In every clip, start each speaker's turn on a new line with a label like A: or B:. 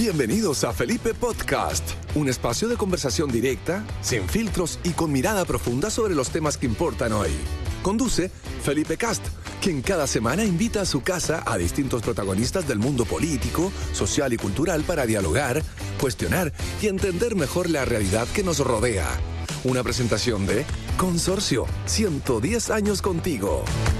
A: Bienvenidos a Felipe Podcast, un espacio de conversación directa, sin filtros y con mirada profunda sobre los temas que importan hoy. Conduce Felipe Cast, quien cada semana invita a su casa a distintos protagonistas del mundo político, social y cultural para dialogar, cuestionar y entender mejor la realidad que nos rodea. Una presentación de Consorcio, 110 años contigo.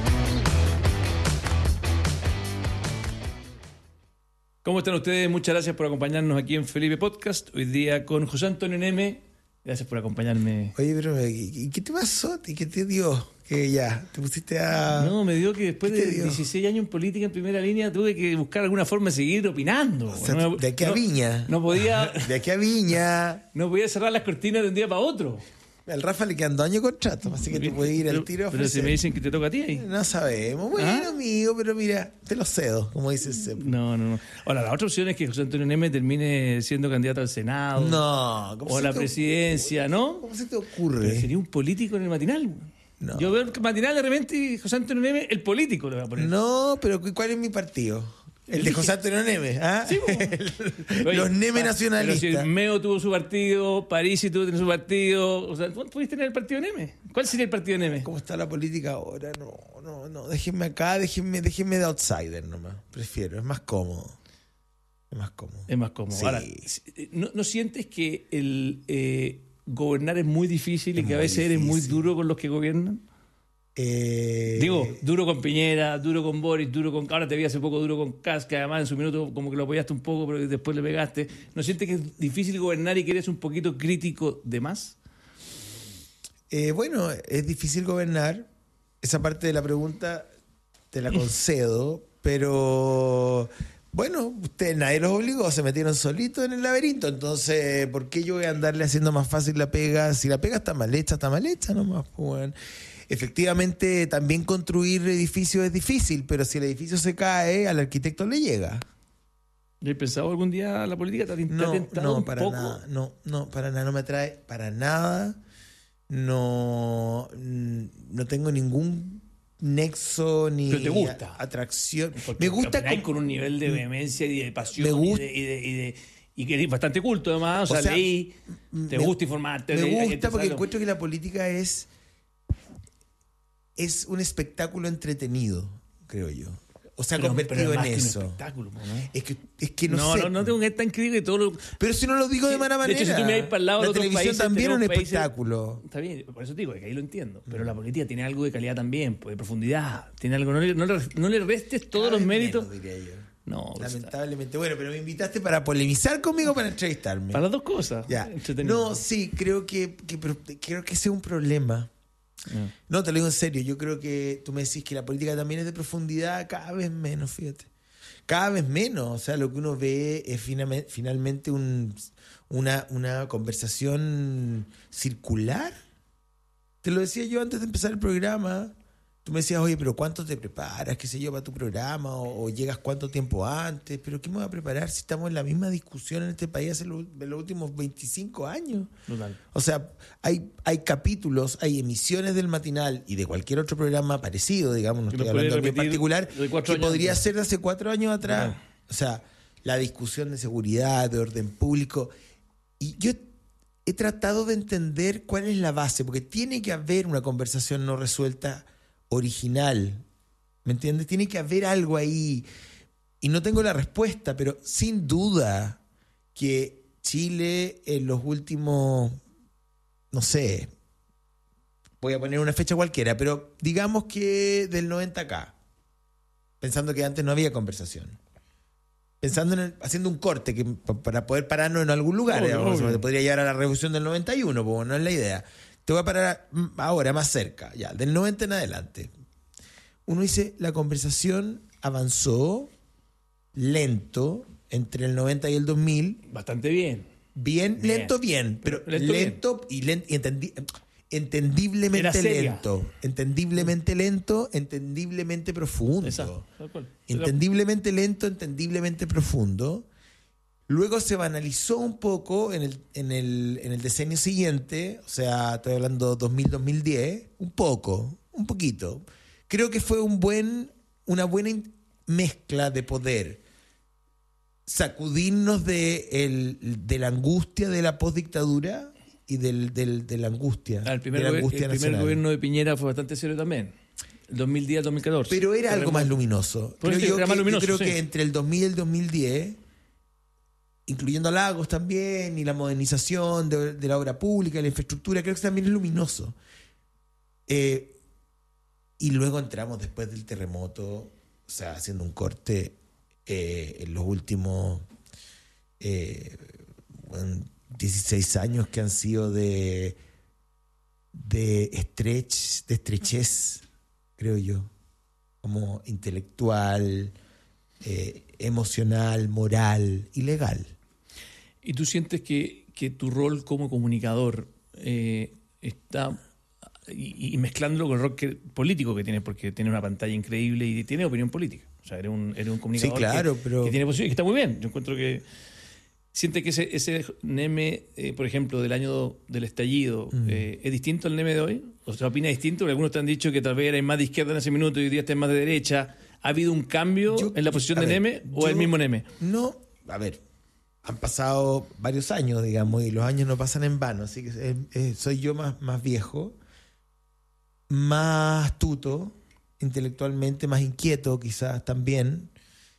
B: ¿Cómo están ustedes? Muchas gracias por acompañarnos aquí en Felipe Podcast. Hoy día con José Antonio Neme. Gracias por acompañarme.
C: Oye, pero ¿y qué te pasó? ¿Y qué te dio? Que ya, te pusiste a...
B: No, me dio que después de 16 años en política en primera línea tuve que buscar alguna forma de seguir opinando.
C: O sea, de aquí a Viña.
B: No podía...
C: De aquí a Viña.
B: No podía cerrar las cortinas de un día para otro.
C: Al Rafa le quedan 2 años de contrato, así que tú puedes ir al tiro.
B: Pero si me dicen que te toca a ti ahí.
C: No sabemos. Bueno, amigo, pero mira, te lo cedo, como dice Sep.
B: No. Ahora, la otra opción es que José Antonio Neme termine siendo candidato al Senado.
C: No.
B: O a la presidencia, ¿no?
C: ¿Cómo se te ocurre?
B: Pero sería un político en el matinal.
C: No.
B: Yo veo el matinal de repente y José Antonio Neme, el político le va a poner.
C: No, pero ¿cuál es mi partido? El de José Antonio Neme, ¿ah?
B: Sí,
C: los Neme nacionalistas.
B: Pero si Meo tuvo su partido, Parisi tuvo su partido, o sea, ¿tú pudiste tener el partido Neme? ¿Cuál sería el partido Neme?
C: ¿Cómo está la política ahora? No, déjenme acá, déjenme de outsider nomás. Prefiero, es más cómodo.
B: Es más cómodo.
C: Sí.
B: Ahora, ¿no sientes que el gobernar es muy difícil y que a veces eres muy duro con los que gobiernan? Digo, duro con Piñera, duro con Boris, ahora te vi hace poco duro con Kast, que además en su minuto como que lo apoyaste un poco, pero después le pegaste. ¿No sientes que es difícil gobernar y que eres un poquito crítico de más?
C: Bueno, es difícil gobernar. Esa parte de la pregunta te la concedo, pero bueno, ustedes nadie los obligó, se metieron solitos en el laberinto. Entonces, ¿por qué yo voy a andarle haciendo más fácil la pega? Si la pega está mal hecha nomás, pues, bueno. Efectivamente, también construir edificios es difícil, pero si el edificio se cae, al arquitecto le llega.
B: ¿Has pensado algún día la política? ¿Te ha tentado un poco?
C: Nada, no, para nada, no me atrae para nada. No tengo ningún nexo ni
B: pero te gusta.
C: Atracción.
B: Porque
C: me gusta
B: con un nivel de vehemencia y de pasión
C: me gusta,
B: y que eres bastante culto además, o sea, leí, te gusta informarte.
C: Me gusta porque encuentro que la política es un espectáculo entretenido, creo yo. O sea, convertido en eso.
B: Un espectáculo, ¿no?
C: Es que no sé.
B: No tengo que estar tan crítico de todo lo...
C: Pero si no lo digo de mala manera.
B: De hecho, si tú miras para el lado de
C: la
B: otros
C: televisión
B: países,
C: también es un
B: países,
C: espectáculo.
B: Está bien, por eso te digo que ahí lo entiendo. Pero la política tiene algo de calidad también, de profundidad. Tiene algo, no le restes todos los méritos.
C: Menos, diría yo.
B: No,
C: lamentablemente. Bueno, pero me invitaste para polemizar conmigo, para entrevistarme.
B: Para las dos cosas.
C: Ya. No, sí, creo que ese es un problema. No, te lo digo en serio. Yo creo que tú me decís que la política también es de profundidad, cada vez menos, fíjate. Cada vez menos. O sea, lo que uno ve es finalmente una conversación circular. Te lo decía yo antes de empezar el programa. Tú me decías, oye, pero ¿cuánto te preparas, qué sé yo, para tu programa? O llegas cuánto tiempo antes. ¿Pero qué me voy a preparar si estamos en la misma discusión en este país en los últimos 25 años?
B: Total.
C: O sea, hay capítulos, hay emisiones del matinal y de cualquier otro programa parecido, digamos, no estoy hablando de mí en particular, que podría ser de hace 4 años atrás. Total. O sea, la discusión de seguridad, de orden público. Y yo he tratado de entender cuál es la base, porque tiene que haber una conversación no resuelta original, ¿me entiendes? Tiene que haber algo ahí y no tengo la respuesta, pero sin duda que Chile en los últimos, no sé, voy a poner una fecha cualquiera, pero digamos que del 90 acá, pensando que antes no había conversación, pensando haciendo un corte que para poder pararnos en algún lugar, digamos, podría llegar a la revolución del 91, porque no es la idea. Te voy a parar ahora, más cerca, ya, del 90 en adelante. Uno dice, la conversación avanzó lento entre el 90 y el 2000.
B: Bastante bien.
C: Bien. Lento, pero lento bien. Entendiblemente lento. Entendiblemente profundo.
B: Exacto.
C: Entendiblemente lento, entendiblemente profundo. Luego se banalizó un poco en el decenio siguiente, o sea, estoy hablando 2000-2010, un poquito. Creo que fue una buena mezcla de poder. sacudirnos de la angustia de la postdictadura y de la angustia.
B: El primer gobierno de Piñera fue bastante serio también. El 2010 al 2014.
C: Pero era algo más luminoso. Yo creo que entre el 2000 y el 2010, incluyendo a Lagos también, y la modernización de la obra pública, la infraestructura, creo que también es luminoso. Y luego entramos después del terremoto, o sea, haciendo un corte en los últimos 16 años que han sido de estrechez, creo yo, como intelectual, emocional, moral y legal.
B: ¿Y tú sientes que tu rol como comunicador está, y mezclándolo con el rol político que tienes, porque tiene una pantalla increíble y tiene opinión política? O sea, eres un comunicador,
C: sí, claro,
B: que tiene posición, que está muy bien. Yo encuentro que siente que ese Neme, por ejemplo, del año del estallido, ¿es distinto al Neme de hoy? O sea, ¿opina distinto? Porque algunos te han dicho que tal vez eres más de izquierda en ese minuto y hoy día estás más de derecha. ¿Ha habido un cambio en la posición de Neme o el mismo Neme?
C: No, a ver, han pasado varios años, digamos, y los años no pasan en vano, así que soy yo más viejo, más astuto intelectualmente, más inquieto quizás también.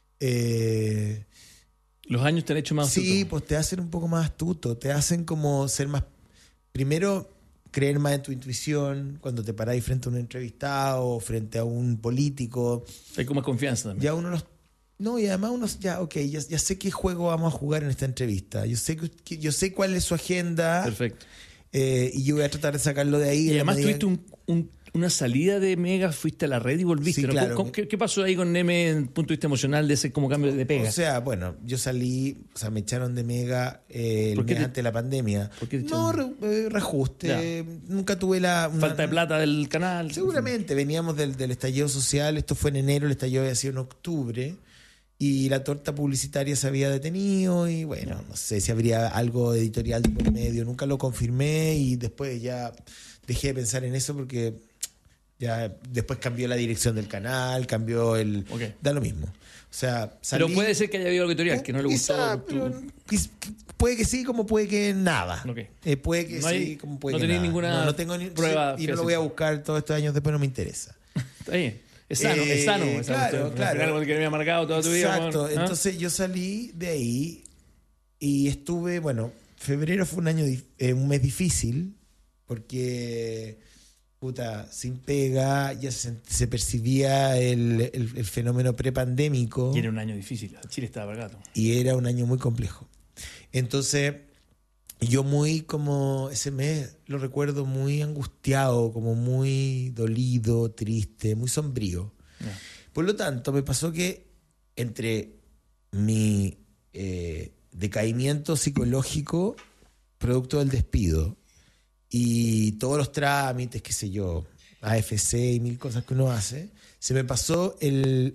B: ¿Los años te han hecho más astuto?
C: Sí, pues te hacen un poco más astuto, te hacen como ser más... Primero, creer más en tu intuición cuando te paráis frente a un entrevistado o frente a un político.
B: Hay como más confianza también.
C: Ya uno los... No, y además uno ya sé qué juego vamos a jugar en esta entrevista. Yo sé cuál es su agenda.
B: Perfecto.
C: Y yo voy a tratar de sacarlo de ahí.
B: Y además tuviste una salida de Mega, fuiste a la red y volviste.
C: Sí,
B: ¿no?
C: claro.
B: ¿Qué pasó ahí con Neme desde el punto de vista emocional de ese como cambio de pega?
C: O sea, bueno, yo salí, o sea, me echaron de Mega antes de la pandemia.
B: ¿Por qué te
C: no, reajuste. Ya. Nunca tuve
B: falta de plata del canal.
C: Seguramente, veníamos del estallido social, esto fue en enero, el estallido había sido en octubre. Y la torta publicitaria se había detenido y bueno, no sé si habría algo editorial por medio, nunca lo confirmé y después ya dejé de pensar en eso porque ya después cambió la dirección del canal, cambió da lo mismo. O sea,
B: pero puede ser que haya habido algo editorial que no le gustó.
C: Puede que sí, como puede que nada.
B: Okay.
C: Puede que sí, como puede que nada.
B: Ninguna
C: tengo
B: prueba.
C: Y no lo voy a buscar todos estos años después, no me interesa.
B: Está bien. Es sano.
C: Claro.
B: Que me ha marcado toda tu vida.
C: Exacto. Entonces yo salí de ahí y estuve, bueno, febrero fue un mes difícil porque, sin pega, ya se percibía el fenómeno prepandémico.
B: Y era un año difícil. Chile estaba pagado.
C: Y era un año muy complejo. Entonces, yo ese mes lo recuerdo muy angustiado, como muy dolido, triste, muy sombrío. Yeah. Por lo tanto, me pasó que entre mi decaimiento psicológico, producto del despido, y todos los trámites, qué sé yo, AFC y mil cosas que uno hace, se me pasó el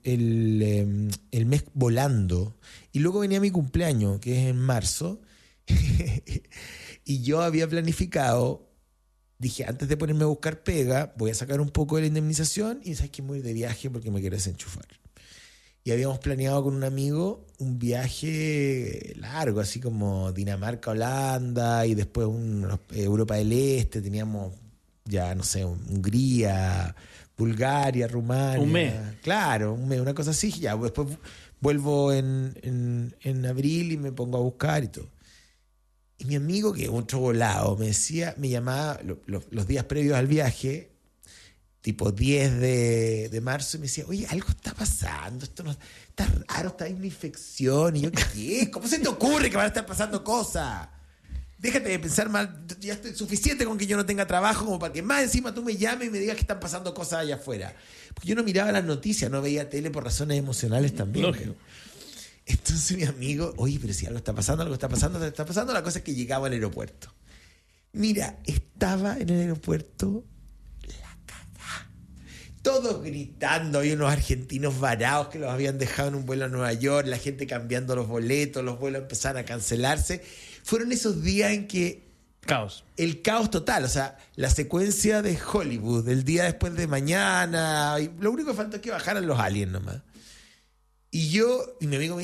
C: mes volando. Y luego venía mi cumpleaños, que es en marzo, y yo había planificado, dije, antes de ponerme a buscar pega, voy a sacar un poco de la indemnización y sabes que voy a ir de viaje porque me quiero desenchufar. Y habíamos planeado con un amigo un viaje largo, así como Dinamarca, Holanda y después Europa del Este, teníamos ya, no sé, Hungría, Bulgaria, Rumania.
B: Un mes.
C: Claro, un mes, una cosa así. Ya, después vuelvo en abril y me pongo a buscar y todo. Y mi amigo, que es otro volado, me llamaba los días previos al viaje, tipo 10 de marzo, y me decía, oye, algo está pasando, esto no está raro, está en una infección. Y yo, ¿qué? ¿Cómo se te ocurre que van a estar pasando cosas? Déjate de pensar mal, ya estoy suficiente con que yo no tenga trabajo como para que más encima tú me llames y me digas que están pasando cosas allá afuera. Porque yo no miraba las noticias, no veía tele por razones emocionales también.
B: Lógico.
C: Entonces mi amigo, oye, pero si algo está pasando, la cosa es que llegaba al aeropuerto. Mira, estaba en el aeropuerto la cagá. Todos gritando, había unos argentinos varados que los habían dejado en un vuelo a Nueva York, la gente cambiando los boletos, los vuelos empezaron a cancelarse. Fueron esos días en que...
B: Caos.
C: El caos total, o sea, la secuencia de Hollywood, el día después de mañana, y lo único que faltó es que bajaran los aliens nomás. Y mi amigo me dice,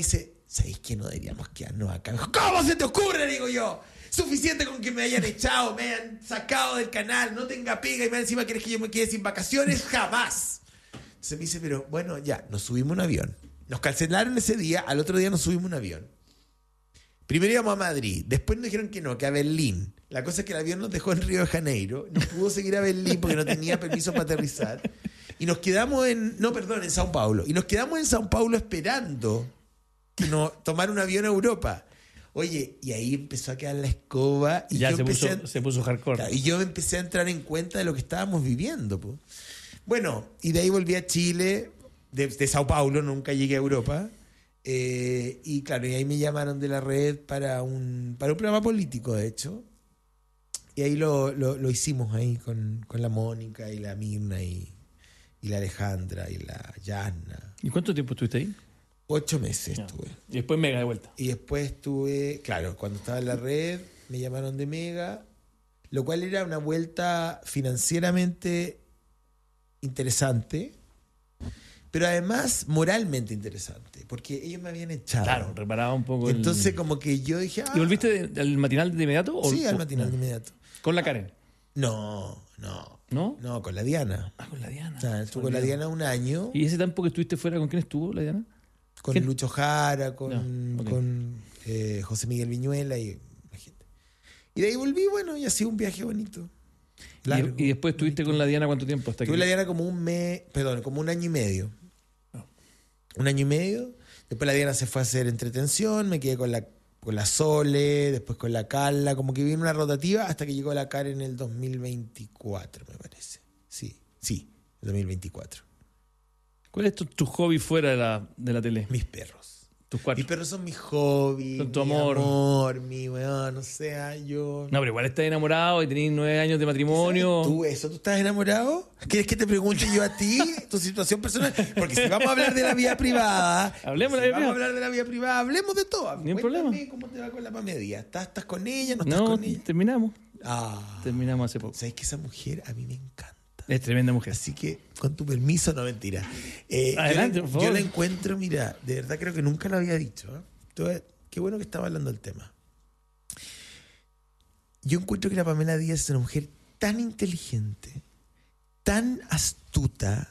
C: ¿sabéis que no deberíamos quedarnos acá? Me dijo, ¿cómo se te ocurre? Digo yo. Suficiente con que me hayan echado, me hayan sacado del canal, no tenga pega y más encima querés que yo me quede sin vacaciones. Jamás. Entonces me dice, pero bueno, ya, nos subimos un avión. Nos cancelaron ese día, al otro día nos subimos un avión. Primero íbamos a Madrid, después nos dijeron que no, que a Berlín. La cosa es que el avión nos dejó en Río de Janeiro, no pudo seguir a Berlín porque no tenía permiso para aterrizar. Y nos quedamos en Sao Paulo. Y nos quedamos en Sao Paulo esperando que nos tomara un avión a Europa. Oye, y ahí empezó a quedar la escoba. Y
B: ya se puso hardcore.
C: Claro, y yo me empecé a entrar en cuenta de lo que estábamos viviendo. Po. Bueno, y de ahí volví a Chile, de Sao Paulo, nunca llegué a Europa. Y claro, y ahí me llamaron de la red para un programa político, de hecho. Y ahí lo hicimos ahí con la Mónica y la Mirna y la Alejandra y la Yana.
B: ¿Y cuánto tiempo estuviste ahí?
C: 8 meses estuve.
B: Y después Mega de vuelta.
C: Y después estuve, claro, cuando estaba en la red, me llamaron de Mega, lo cual era una vuelta financieramente interesante, pero además moralmente interesante, porque ellos me habían echado.
B: Claro, reparaba un poco.
C: Entonces como que yo dije...
B: ¿Y volviste al matinal de inmediato?
C: Sí, al matinal de inmediato.
B: ¿Con la Karen?
C: No, con la Diana.
B: Ah, con la Diana.
C: O sea, estuve con la Diana un año.
B: ¿Y ese tiempo que estuviste fuera, con quién estuvo la Diana?
C: Con Lucho Jara, con José Miguel Viñuela y la gente. Y de ahí volví, bueno, y ha sido un viaje bonito.
B: Largo, ¿Y después estuviste con la Diana cuánto tiempo?
C: Estuve con la Diana como un año y medio. Un año y medio. Después la Diana se fue a hacer entretención, me quedé con la Sole, después con la Carla, como que vino una rotativa hasta que llegó la Karen en el 2024, me parece. Sí, 2024.
B: ¿Cuál es tu hobby fuera de la tele?
C: Mis perros.
B: Tus 4.
C: Mis perros son mi hobby.
B: Son tu amor.
C: Mi weón, o sea, yo...
B: No, pero igual estás enamorado y tenés 9 años de matrimonio.
C: ¿Tú estás enamorado? ¿Quieres que te pregunte yo a ti tu situación personal? Porque si vamos a hablar de la vida privada...
B: Hablemos
C: vamos a hablar de la vida privada, hablemos de todo.
B: Ni un problema.
C: ¿Cómo te va con la Pamela? ¿Estás con ella? ¿No
B: estás
C: con ella?
B: Terminamos. Terminamos hace poco.
C: ¿Sabes que esa mujer a mí me encanta?
B: Es tremenda mujer.
C: Así que, con tu permiso, no, mentira.
B: Adelante, por favor.
C: Yo la encuentro, mira, de verdad creo que nunca lo había dicho. Entonces, qué bueno que estaba hablando del tema. Yo encuentro que la Pamela Díaz es una mujer tan inteligente, tan astuta,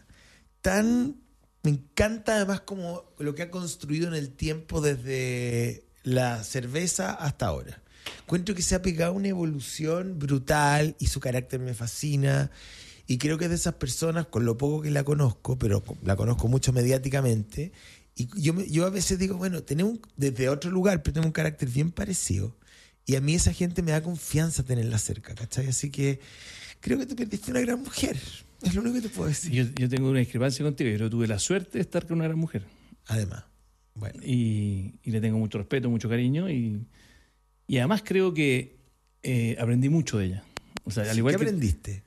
C: me encanta además como lo que ha construido en el tiempo desde la cerveza hasta ahora. Encuentro que se ha pegado una evolución brutal y su carácter me fascina. Y creo que es de esas personas, con lo poco que la conozco, pero la conozco mucho mediáticamente, y yo a veces digo, bueno, tenemos desde otro lugar, pero tenemos un carácter bien parecido. Y a mí esa gente me da confianza tenerla cerca, ¿cachai? Así que creo que te perdiste una gran mujer. Es lo único que te puedo decir.
B: Yo tengo una discrepancia contigo. Yo tuve la suerte de estar con una gran mujer.
C: Además, bueno.
B: Y le tengo mucho respeto, mucho cariño. Y además creo que aprendí mucho de ella. O sea, al igual
C: ¿Qué aprendiste?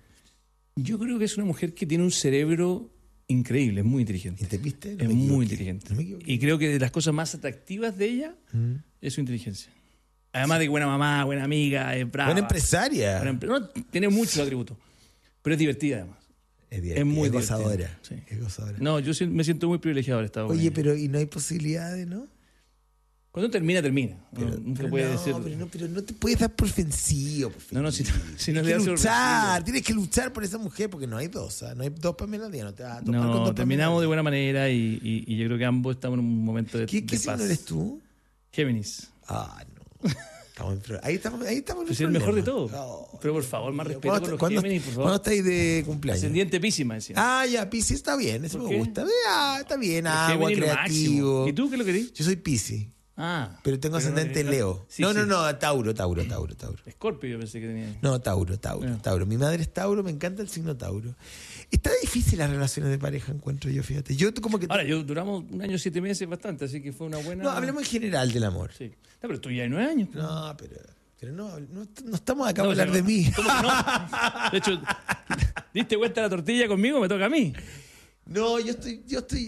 B: Yo creo que es una mujer que tiene un cerebro increíble, es muy inteligente.
C: ¿Y te viste?
B: Es muy inteligente.
C: No,
B: y creo que de las cosas más atractivas de ella es su inteligencia. Además de buena mamá, buena amiga, es brava.
C: Buena empresaria.
B: Tiene muchos atributos. Pero es divertida además.
C: Es muy gozadora.
B: Sí.
C: Es gozadora.
B: No, yo me siento muy privilegiado de estar con ella.
C: Oye, pero ¿y no hay posibilidades, no?
B: Cuando termina.
C: Pero,
B: nunca puede decir.
C: Pero no te puedes dar por vencido.
B: No, si no
C: tienes que luchar. Tienes que luchar por esa mujer porque no hay dos. No hay dos Pamela Díaz. No te vas a topar con dos.
B: Terminamos de buena manera y yo creo que ambos estamos en un momento de
C: ¿Qué
B: paz.
C: signo eres tú?
B: Géminis.
C: No. Ahí estamos
B: es el mejor de todo. Pero por favor, más respeto con los Géminis, por favor.
C: ¿Cuándo estáis de cumpleaños?
B: Ascendiente Piscis, decía.
C: Ya, Piscis está bien. Eso me gusta. Está bien. Agua,
B: creativo. ¿Y tú qué es lo que dices?
C: Yo soy Piscis. Pero tengo ascendente Leo.
B: Sí,
C: no, Tauro.
B: Escorpio yo pensé que tenía.
C: No, Tauro. Mi madre es Tauro, me encanta el signo Tauro. Está difícil las relaciones de pareja, encuentro yo, fíjate. Ahora,
B: duramos 1 año 7 meses bastante, así que fue una buena...
C: No, hablemos en general del amor.
B: Sí. No, pero tú ya hay 9 años.
C: No, pero no estamos acá a hablar de mí.
B: ¿Cómo que no? De hecho, ¿diste vuelta la tortilla conmigo? Me toca a mí.
C: No, estoy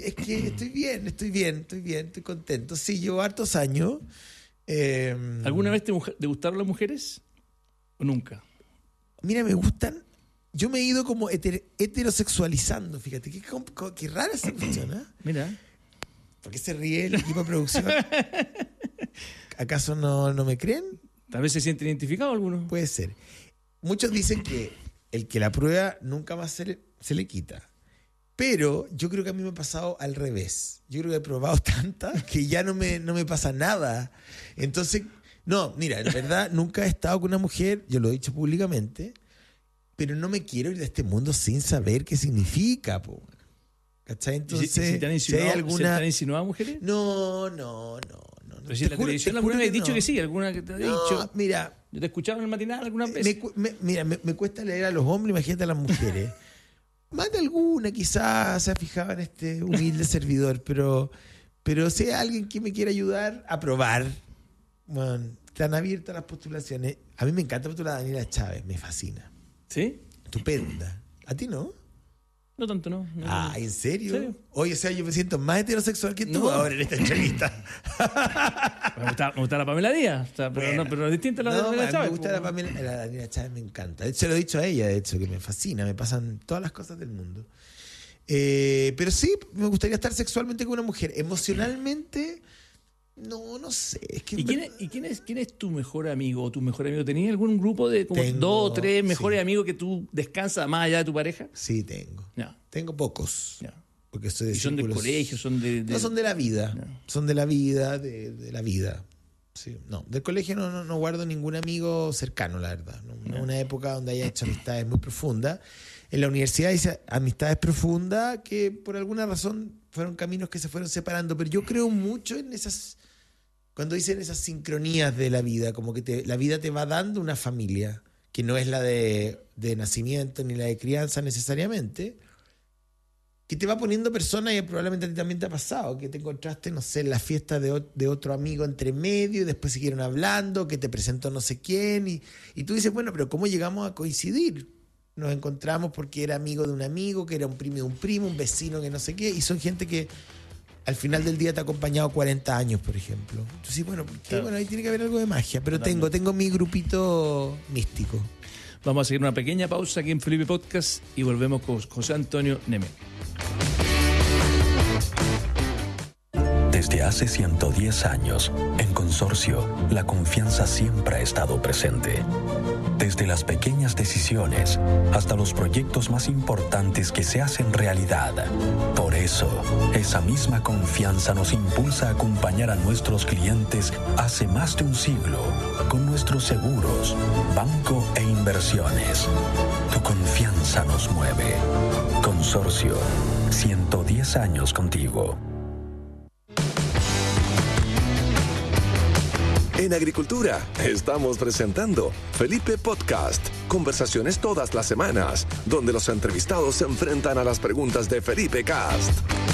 C: bien, estoy contento. Sí, llevo hartos años.
B: ¿Alguna vez te gustaron las mujeres o nunca?
C: Mira, me gustan. Yo me he ido como heterosexualizando, fíjate. Qué rara esa cuestión, ¿eh?
B: Mira.
C: ¿Por qué se ríe el equipo de producción? ¿Acaso no me creen?
B: Tal vez se sienten identificados algunos.
C: Puede ser. Muchos dicen que el que la prueba nunca más se le quita. Pero yo creo que a mí me ha pasado al revés. Yo creo que he probado tantas que ya no me pasa nada. Entonces, no, mira, en verdad nunca he estado con una mujer, yo lo he dicho públicamente, pero no me quiero ir de este mundo sin saber qué significa, po. ¿Cachai? Entonces,
B: ¿Se te han insinuado mujeres?
C: No.
B: Pero si en la televisión alguna vez has dicho que sí, alguna que te ha dicho.
C: Mira.
B: Yo te escuchaba en el matinal alguna vez.
C: Me cuesta leer a los hombres, imagínate a las mujeres. Más de alguna quizás se ha fijado en este humilde servidor, pero si hay alguien que me quiera ayudar a probar, bueno, están abiertas las postulaciones. A mí me encanta postular a Daniela Chávez, me fascina.
B: ¿Sí?
C: Estupenda. ¿A ti no?
B: No tanto, no.
C: ¿En serio? ¿Sí? Oye, o sea, yo me siento más heterosexual que tú ahora en esta entrevista.
B: Me gusta la Pamela Díaz, pero es distinta a la de Daniela Chávez.
C: Me gusta la Daniela Chávez, me encanta. De hecho, se lo he dicho a ella, que me fascina, me pasan todas las cosas del mundo. Pero sí, me gustaría estar sexualmente con una mujer. Emocionalmente, no sé. Es que
B: ¿Y quién es tu mejor amigo o tu mejor amigo? ¿Tenías algún grupo de como 2 o 3 mejores amigos que tú descansas más allá de tu pareja?
C: Sí, tengo.
B: Ya.
C: Tengo pocos.
B: Ya.
C: Porque estoy de
B: ¿Y son del colegio?
C: No, son de la vida.
B: No.
C: Son de la vida, de la vida. Sí. No, del colegio no guardo ningún amigo cercano, la verdad. No. Una época donde haya hecho amistades muy profundas. En la universidad hice amistades profundas que por alguna razón fueron caminos que se fueron separando. Pero yo creo mucho en esas... Cuando dicen esas sincronías de la vida, como que la vida te va dando una familia, que no es la de nacimiento ni la de crianza necesariamente, que te va poniendo personas, y probablemente a ti también te ha pasado, que te encontraste, no sé, en la fiesta de otro amigo entre medio y después siguieron hablando, que te presentó no sé quién, y tú dices, bueno, pero ¿cómo llegamos a coincidir? Nos encontramos porque era amigo de un amigo, que era un primo de un primo, un vecino que no sé qué, y son gente que al final del día te ha acompañado 40 años, por ejemplo. Entonces, bueno, claro. Bueno, ahí tiene que haber algo de magia, pero tengo mi grupito místico.
B: Vamos a seguir una pequeña pausa aquí en Felipe Podcast y volvemos con José Antonio Neme.
D: Desde hace 110 años, en Consorcio, la confianza siempre ha estado presente. Desde las pequeñas decisiones hasta los proyectos más importantes que se hacen realidad. Por eso, esa misma confianza nos impulsa a acompañar a nuestros clientes hace más de un siglo con nuestros seguros, banco e inversiones. Tu confianza nos mueve. Consorcio, 110 años contigo.
A: En Agricultura estamos presentando Felipe Podcast. Conversaciones todas las semanas, donde los entrevistados se enfrentan a las preguntas de Felipe Cast.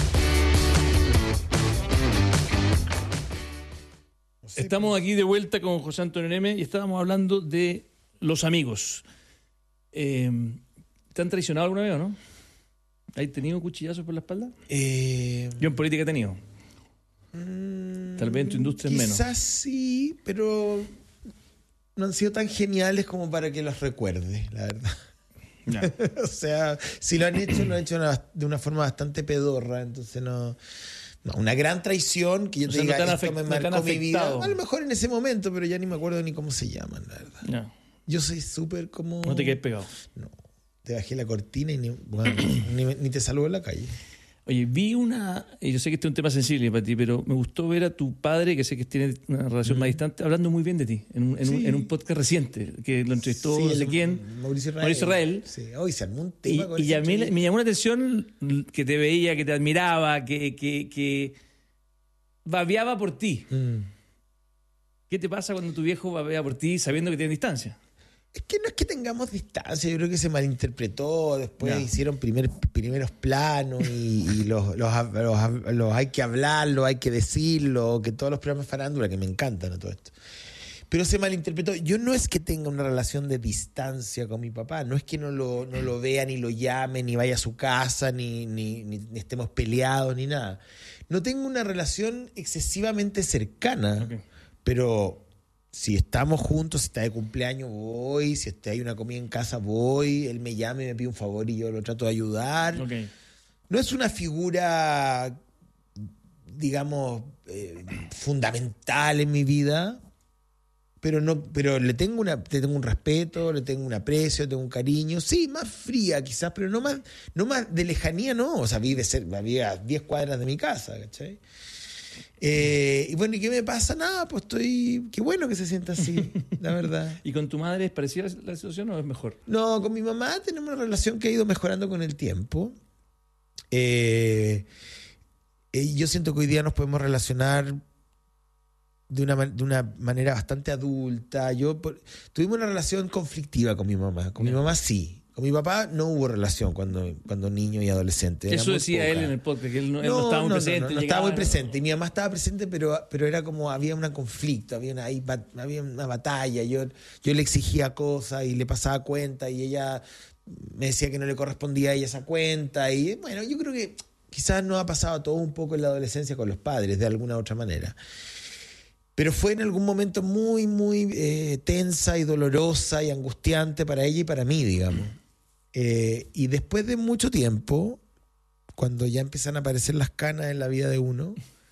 B: Estamos aquí de vuelta con José Antonio Neme y estábamos hablando de los amigos. ¿Te han traicionado alguna vez o no? ¿Has tenido cuchillazos por la espalda? Yo en política he tenido. Tal vez en tu industria es menos.
C: Quizás sí, pero no han sido tan geniales como para que los recuerde, la verdad. No. O sea, si lo han hecho de una forma bastante pedorra, entonces no, una gran traición que yo te diga, esto me marcó mi vida. A lo mejor en ese momento, pero ya ni me acuerdo ni cómo se llaman, la verdad.
B: No.
C: Yo soy súper como...
B: No te quedes pegado.
C: No, te bajé la cortina y ni te saludo en la calle.
B: Oye, y yo sé que este es un tema sensible para ti, pero me gustó ver a tu padre, que sé que tiene una relación más distante, hablando muy bien de ti, en un podcast reciente, que lo entrevistó no sé quién, Mauricio Israel.
C: Sí, hoy se armó un tema con
B: y a mí me llamó la atención que te veía, que te admiraba, que babeaba por ti. ¿Qué te pasa cuando tu viejo babea por ti sabiendo que tiene distancia?
C: Es que no es que tengamos distancia, yo creo que se malinterpretó, después hicieron primeros planos y los hay que hablarlo, hay que decirlo, que todos los programas farándula, que me encantan a todo esto. Pero se malinterpretó. Yo no es que tenga una relación de distancia con mi papá, no es que no lo vea, ni lo llame, ni vaya a su casa, ni estemos peleados, ni nada. No tengo una relación excesivamente cercana, pero... Si estamos juntos, si está de cumpleaños, voy. Si hay una comida en casa, voy. Él me llama y me pide un favor y yo lo trato de ayudar. No es una figura digamos, fundamental en mi vida, pero le tengo un respeto, le tengo un aprecio, le tengo un cariño. Sí, más fría quizás, pero no más de lejanía, no. O sea, vive a 10 cuadras de mi casa, ¿cachai? Y bueno, ¿y qué me pasa? Nada, pues qué bueno que se sienta así, la verdad.
B: ¿Y con tu madre es parecida la situación o es mejor?
C: No, con mi mamá tenemos una relación que ha ido mejorando con el tiempo. Yo siento que hoy día nos podemos relacionar de una manera bastante adulta. Tuvimos una relación conflictiva con mi mamá. Con mi mamá sí. Con mi papá no hubo relación cuando niño y adolescente.
B: Eso decía él en el podcast, que él no estaba muy presente.
C: No estaba muy presente. Y mi mamá estaba presente, pero era como había un conflicto, había una batalla. Yo le exigía cosas y le pasaba cuenta y ella me decía que no le correspondía a ella esa cuenta. Y bueno, yo creo que quizás nos ha pasado todo un poco en la adolescencia con los padres, de alguna u otra manera. Pero fue en algún momento muy, muy tensa y dolorosa y angustiante para ella y para mí, digamos. Y después de mucho tiempo, cuando ya empiezan a aparecer las canas en la vida de uno,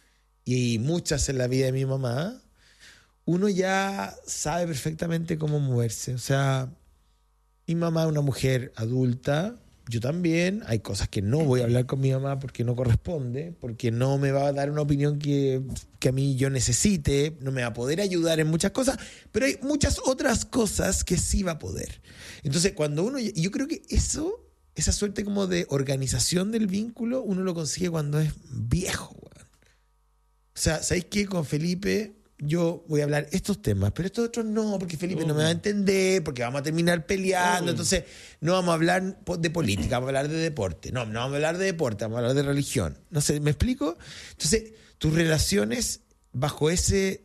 C: y muchas en la vida de mi mamá, uno ya sabe perfectamente cómo moverse. O sea, mi mamá es una mujer adulta, yo también. Hay cosas que no voy a hablar con mi mamá porque no corresponde, porque no me va a dar una opinión que a mí yo necesite, no me va a poder ayudar en muchas cosas, pero hay muchas otras cosas que sí va a poder. Entonces, yo creo que esa suerte como de organización del vínculo, uno lo consigue cuando es viejo. O sea, ¿sabéis qué? Con Felipe yo voy a hablar estos temas, pero estos otros no, porque Felipe no me va a entender, porque vamos a terminar peleando. Entonces no vamos a hablar de política, vamos a hablar de deporte. No vamos a hablar de deporte, vamos a hablar de religión. No sé, ¿me explico? Entonces, tus relaciones bajo esa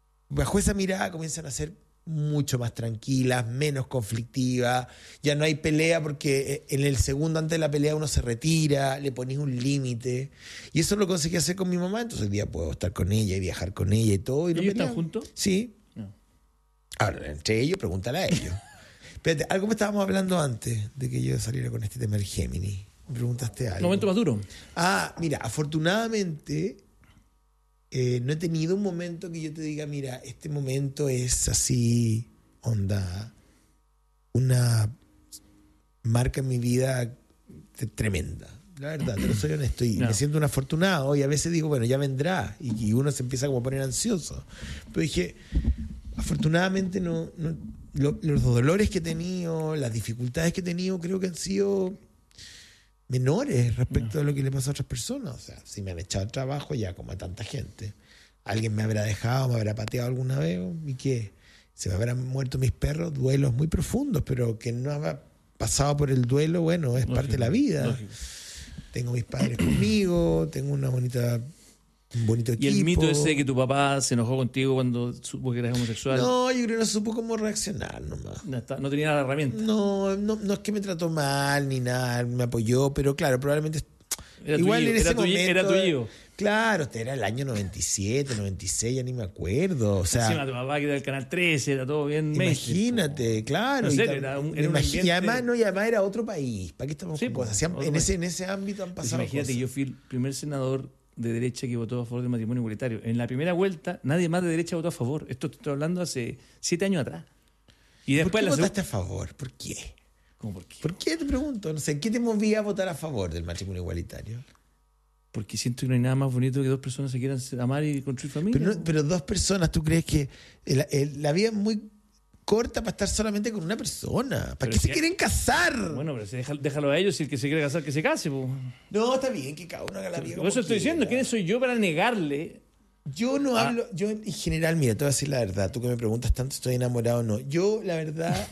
C: mirada comienzan a ser mucho más tranquilas, menos conflictivas. Ya no hay pelea porque en el segundo antes de la pelea uno se retira, le ponís un límite. Y eso lo conseguí hacer con mi mamá, entonces hoy día puedo estar con ella y viajar con ella y todo. Y
B: ¿Ellos están juntos?
C: Sí.
B: No.
C: Ahora, entre ellos, pregúntale a ellos. Espérate, algo me estábamos hablando antes de que yo saliera con este tema del Géminis. Me preguntaste algo.
B: ¿Momento más duro?
C: Mira, afortunadamente no he tenido un momento que yo te diga, mira, este momento es así, onda, una marca en mi vida tremenda. La verdad, te lo soy honesto. Y me siento un afortunado. Y a veces digo, bueno, ya vendrá. Y uno se empieza como a poner ansioso. Pero dije, afortunadamente los dolores que he tenido, las dificultades que he tenido, creo que han sido menores respecto a lo que le pasa a otras personas. O sea, si me han echado al trabajo ya como a tanta gente, alguien me habrá dejado, me habrá pateado alguna vez, ¿y qué? Se me habrán muerto mis perros, duelos muy profundos, pero que no habrá pasado por el duelo, bueno, es parte de la vida. Lógico. Tengo mis padres conmigo, tengo un bonito equipo.
B: ¿Y el mito ese de que tu papá se enojó contigo cuando supo que eras homosexual?
C: No, yo creo que no supo cómo reaccionar nomás.
B: No tenía la herramienta.
C: No es que me trató mal ni nada, me apoyó, pero claro, probablemente igual en ese momento
B: era tu hijo.
C: Claro, era el año 97, 96, ya ni me acuerdo. O sea,
B: encima tu papá que era del Canal 13, era todo bien.
C: Imagínate, claro.
B: No sé, era un ambiente...
C: y además era otro país. ¿Para qué estamos con cosas? En ese ámbito han pasado
B: imagínate cosas. Que yo fui el primer senador de derecha que votó a favor del matrimonio igualitario. En la primera vuelta, nadie más de derecha votó a favor. Esto te estoy hablando hace 7 años atrás. Y después
C: ¿Por qué votaste a favor? ¿Por qué?
B: ¿Cómo por qué?
C: ¿Por qué? Te pregunto. No sé, ¿qué te movía a votar a favor del matrimonio igualitario?
B: Porque siento que no hay nada más bonito que dos personas se quieran amar y construir familia.
C: Pero dos personas, ¿tú crees que la vida es muy corta para estar solamente con una persona? ¿Para qué se quieren casar?
B: Bueno, pero déjalo a ellos, si el que se quiere casar, que se case. Po.
C: No, está bien, que cada uno haga la vida.
B: Por eso estoy diciendo, ¿quién soy yo para negarle?
C: Yo no hablo, yo en general, mira, te voy a decir la verdad, tú que me preguntas tanto, ¿estoy enamorado o no? Yo, la verdad,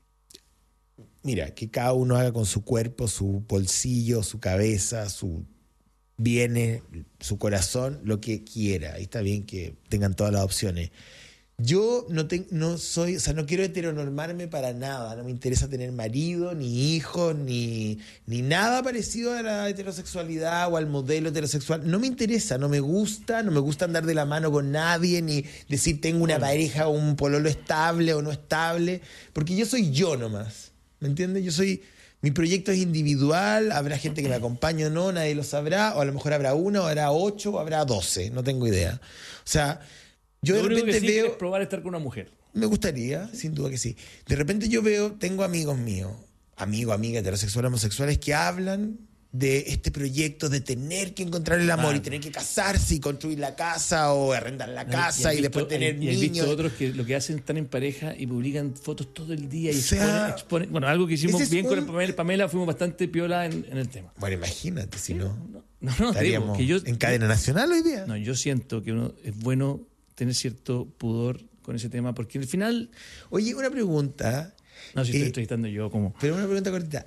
C: mira, que cada uno haga con su cuerpo, su bolsillo, su cabeza, su bienes, su corazón, lo que quiera. Y está bien que tengan todas las opciones. Yo no soy, o sea, no quiero heteronormarme para nada. No me interesa tener marido, ni hijos, ni nada parecido a la heterosexualidad o al modelo heterosexual. No me interesa, no me gusta andar de la mano con nadie, ni decir tengo una pareja o un pololo estable o no estable, porque yo soy yo nomás. ¿Me entiendes? Mi proyecto es individual, habrá gente que me acompañe o no, nadie lo sabrá, o a lo mejor habrá 1, o habrá 8, o habrá 12, no tengo idea. O sea, yo de repente
B: que sí
C: veo...
B: es probar estar con una mujer.
C: Me gustaría, sin duda que sí. De repente yo tengo amigos míos, amigas heterosexuales, homosexuales, que hablan de este proyecto de tener que encontrar el amor y tener que casarse y construir la casa o arrendar la casa y después tener niños.
B: Y he visto otros que lo que hacen están en pareja y publican fotos todo el día y exponen. Bueno, algo que hicimos bien con Pamela, fuimos bastante piola en el tema.
C: Bueno, imagínate, si no
B: estaríamos
C: en cadena nacional hoy día.
B: No, yo siento que es bueno tener cierto pudor con ese tema porque al final...
C: Oye, una pregunta...
B: No, si estoy entrevistando yo como...
C: Pero una pregunta cortita.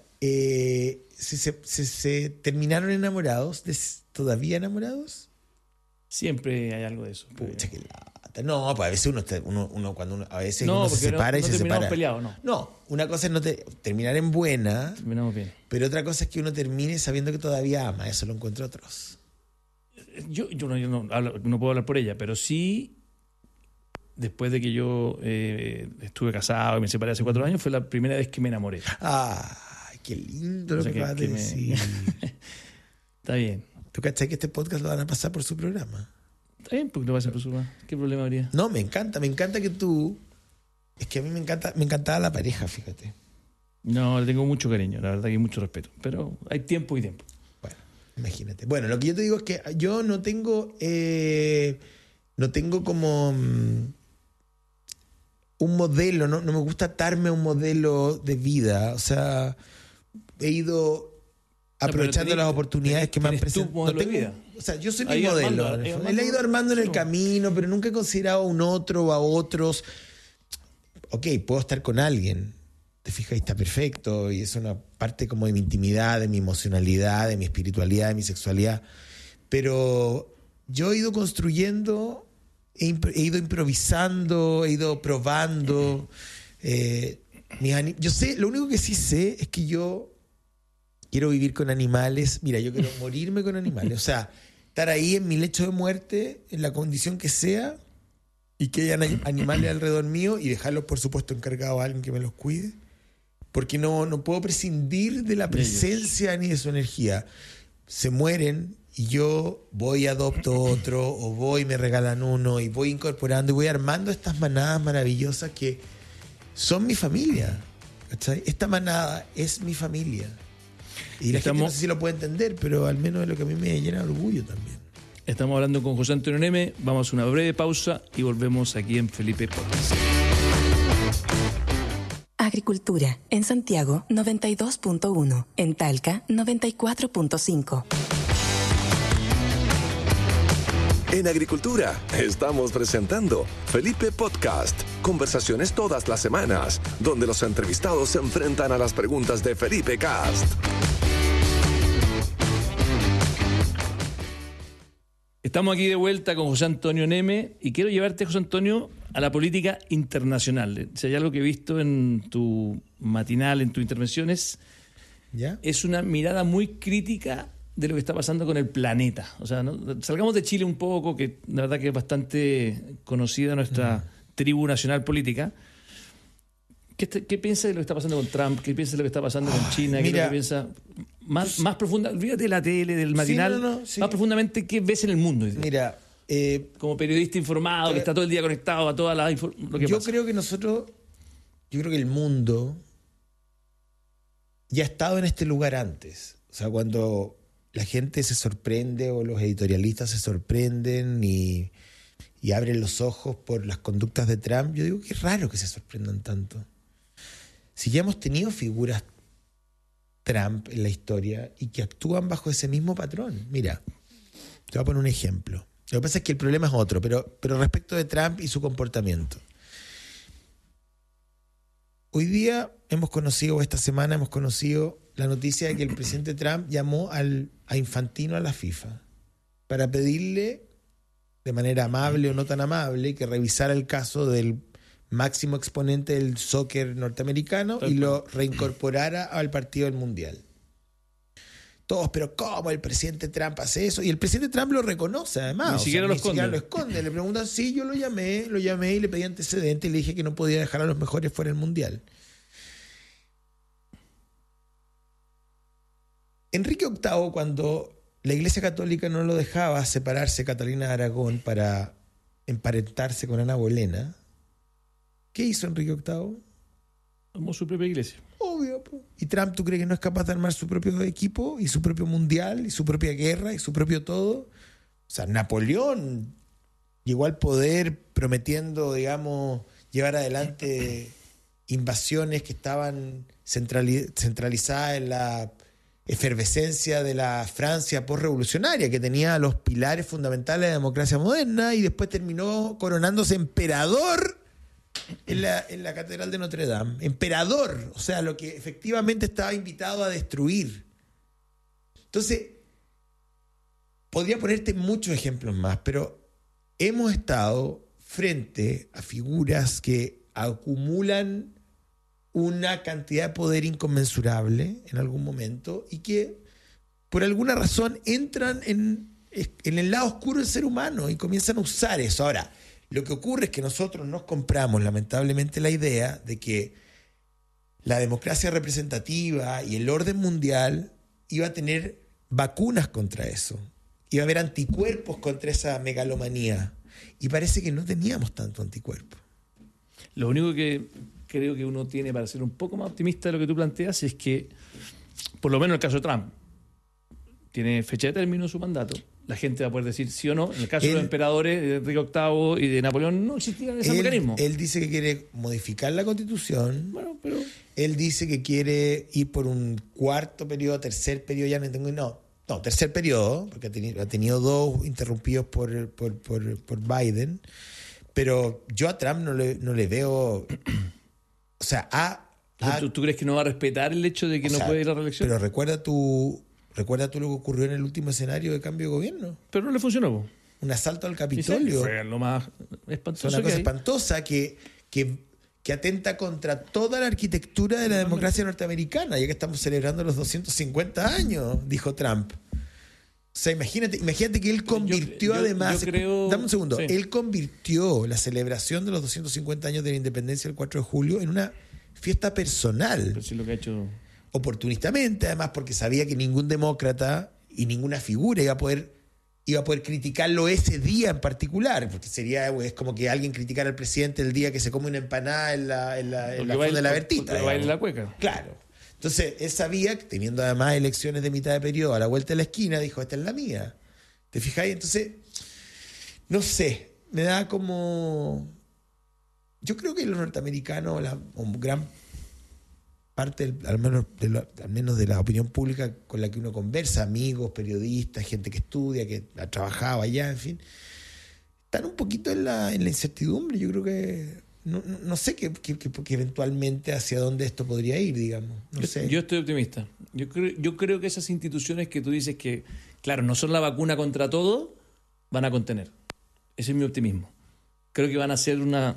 C: ¿Se terminaron enamorados? ¿Todavía enamorados?
B: Siempre hay algo de eso.
C: Pucha, qué lata. No, pues a veces a veces
B: no,
C: uno se separa y se separa.
B: Peleados,
C: no, una cosa es terminar en buena.
B: Terminamos bien.
C: Pero otra cosa es que uno termine sabiendo que todavía ama. Eso lo encuentro atroz.
B: Yo no puedo hablar por ella, pero sí... Después de que yo estuve casado y me separé hace 4 años, fue la primera vez que me enamoré.
C: ¡Ay, qué lindo lo que acabas de decir!
B: Está bien.
C: ¿Tú cachai que este podcast lo van a pasar por su programa?
B: Está bien, porque lo vas a por su programa. ¿Qué problema habría?
C: No, me encanta que tú... Es que a mí me encantaba la pareja, fíjate.
B: No, le tengo mucho cariño, la verdad que hay mucho respeto. Pero hay tiempo y tiempo.
C: Bueno, imagínate. Bueno, lo que yo te digo es que yo no tengo como... un modelo, no me gusta atarme a un modelo de vida. O sea, he ido aprovechando las oportunidades que me han presentado.
B: ¿Tu modelo de vida?
C: O sea, yo soy mi modelo. Él ha ido armando en el camino, pero nunca he considerado a un otro o a otros. Ok, puedo estar con alguien. Te fijas, y está perfecto. Y es una parte como de mi intimidad, de mi emocionalidad, de mi espiritualidad, de mi sexualidad. Pero yo he ido construyendo... He ido improvisando, he ido probando. Yo sé, lo único que sí sé es que yo quiero vivir con animales. Mira, yo quiero morirme con animales. O sea, estar ahí en mi lecho de muerte, en la condición que sea, y que hayan animales alrededor mío y dejarlos, por supuesto, encargados a alguien que me los cuide. Porque no puedo prescindir de la presencia ni de su energía. Se mueren. Y yo voy y adopto otro, o voy y me regalan uno, y voy incorporando y voy armando estas manadas maravillosas que son mi familia. ¿Cachai? Esta manada es mi familia. Y la gente no sé si lo puede entender, pero al menos es lo que a mí me llena de orgullo también.
B: Estamos hablando con José Antonio Neme. Vamos a una breve pausa y volvemos aquí en Felipe Podcast.
E: Agricultura. En Santiago, 92.1. En Talca, 94.5.
A: En Agricultura estamos presentando Felipe Podcast. Conversaciones todas las semanas, donde los entrevistados se enfrentan a las preguntas de Felipe Cast.
B: Estamos aquí de vuelta con José Antonio Neme y quiero llevarte, José Antonio, a la política internacional. Si hay algo que he visto en tu matinal, en tus intervenciones,
C: ¿ya?
B: Es una mirada muy crítica de lo que está pasando con el planeta. O sea, ¿no? Salgamos de Chile un poco, que la verdad que es bastante conocida nuestra tribu nacional política. ¿Qué piensas de lo que está pasando con Trump? ¿Qué piensas de lo que está pasando con China? ¿Qué piensas más profunda? Olvídate de la tele, del matinal. Sí. Más profundamente, ¿qué ves en el mundo?
C: Mira,
B: como periodista informado, que está todo el día conectado a toda lo que pasa.
C: Yo creo que el mundo ya ha estado en este lugar antes. O sea, cuando la gente se sorprende o los editorialistas se sorprenden y abren los ojos por las conductas de Trump, yo digo que es raro que se sorprendan tanto. Si ya hemos tenido figuras Trump en la historia y que actúan bajo ese mismo patrón. Mira, te voy a poner un ejemplo. Lo que pasa es que el problema es otro, pero respecto de Trump y su comportamiento. Hoy día esta semana hemos conocido la noticia de que el presidente Trump llamó a Infantino a la FIFA para pedirle, de manera amable o no tan amable, que revisara el caso del máximo exponente del soccer norteamericano y lo reincorporara al partido del Mundial. Todos, pero ¿cómo el presidente Trump hace eso? Y el presidente Trump lo reconoce además.
B: Ni siquiera lo esconde.
C: Le preguntan, sí, yo lo llamé y le pedí antecedentes y le dije que no podía dejar a los mejores fuera del Mundial. Enrique VIII, cuando la Iglesia Católica no lo dejaba separarse Catalina de Aragón para emparentarse con Ana Bolena, ¿qué hizo Enrique VIII?
B: Armó su propia iglesia.
C: Obvio. ¿Y Trump, tú crees que no es capaz de armar su propio equipo y su propio mundial y su propia guerra y su propio todo? O sea, Napoleón llegó al poder prometiendo, digamos, llevar adelante invasiones que estaban centralizadas en la efervescencia de la Francia postrevolucionaria, que tenía los pilares fundamentales de la democracia moderna, y después terminó coronándose emperador en la Catedral de Notre Dame. Emperador, o sea, lo que efectivamente estaba invitado a destruir. Entonces, podría ponerte muchos ejemplos más, pero hemos estado frente a figuras que acumulan una cantidad de poder inconmensurable en algún momento y que por alguna razón entran en el lado oscuro del ser humano y comienzan a usar eso. Ahora, lo que ocurre es que nosotros nos compramos lamentablemente la idea de que la democracia representativa y el orden mundial iba a tener vacunas contra eso. Iba a haber anticuerpos contra esa megalomanía. Y parece que no teníamos tanto anticuerpo.
B: Lo único que creo que uno tiene para ser un poco más optimista de lo que tú planteas es que, por lo menos en el caso de Trump, tiene fecha de término su mandato. La gente va a poder decir sí o no. En el caso de los emperadores, de Enrique VIII y de Napoleón, no existían esos mecanismos.
C: Él dice que quiere modificar la Constitución.
B: Bueno, pero...
C: Él dice que quiere ir por un cuarto periodo, tercer periodo, ya no tengo... No, tercer periodo, porque ha tenido dos interrumpidos por Biden. Pero yo a Trump no le veo... O sea,
B: ¿Tú crees que no va a respetar el hecho de que no puede ir a la reelección?
C: Pero recuerda tú lo que ocurrió en el último escenario de cambio de gobierno.
B: Pero no le funcionó.
C: Un asalto al Capitolio.
B: Fue lo más espantoso.
C: Una cosa espantosa que atenta contra toda la arquitectura de la democracia norteamericana, ya que estamos celebrando los 250 años, dijo Trump. O sea, imagínate que él convirtió además... Dame un segundo. Sí. Él convirtió la celebración de los 250 años de la independencia el 4 de julio en una fiesta personal.
B: Pero sí lo que ha hecho...
C: Oportunistamente, además, porque sabía que ningún demócrata y ninguna figura iba a poder criticarlo ese día en particular, porque es como que alguien criticara al presidente el día que se come una empanada en la fonda de la Bertita.
B: Porque baila la cueca.
C: Claro. Entonces, él sabía que teniendo además elecciones de mitad de periodo a la vuelta de la esquina, dijo, esta es la mía. ¿Te fijáis? Entonces, no sé, me da como... Yo creo que los norteamericanos, o gran parte, al menos de la opinión pública con la que uno conversa, amigos, periodistas, gente que estudia, que ha trabajado allá, en fin, están un poquito en la incertidumbre. Yo creo que no sé que eventualmente hacia dónde esto podría ir, digamos. No sé.
B: Yo estoy optimista. Yo creo que esas instituciones que tú dices que, claro, no son la vacuna contra todo, van a contener. Ese es mi optimismo. Creo que van a ser una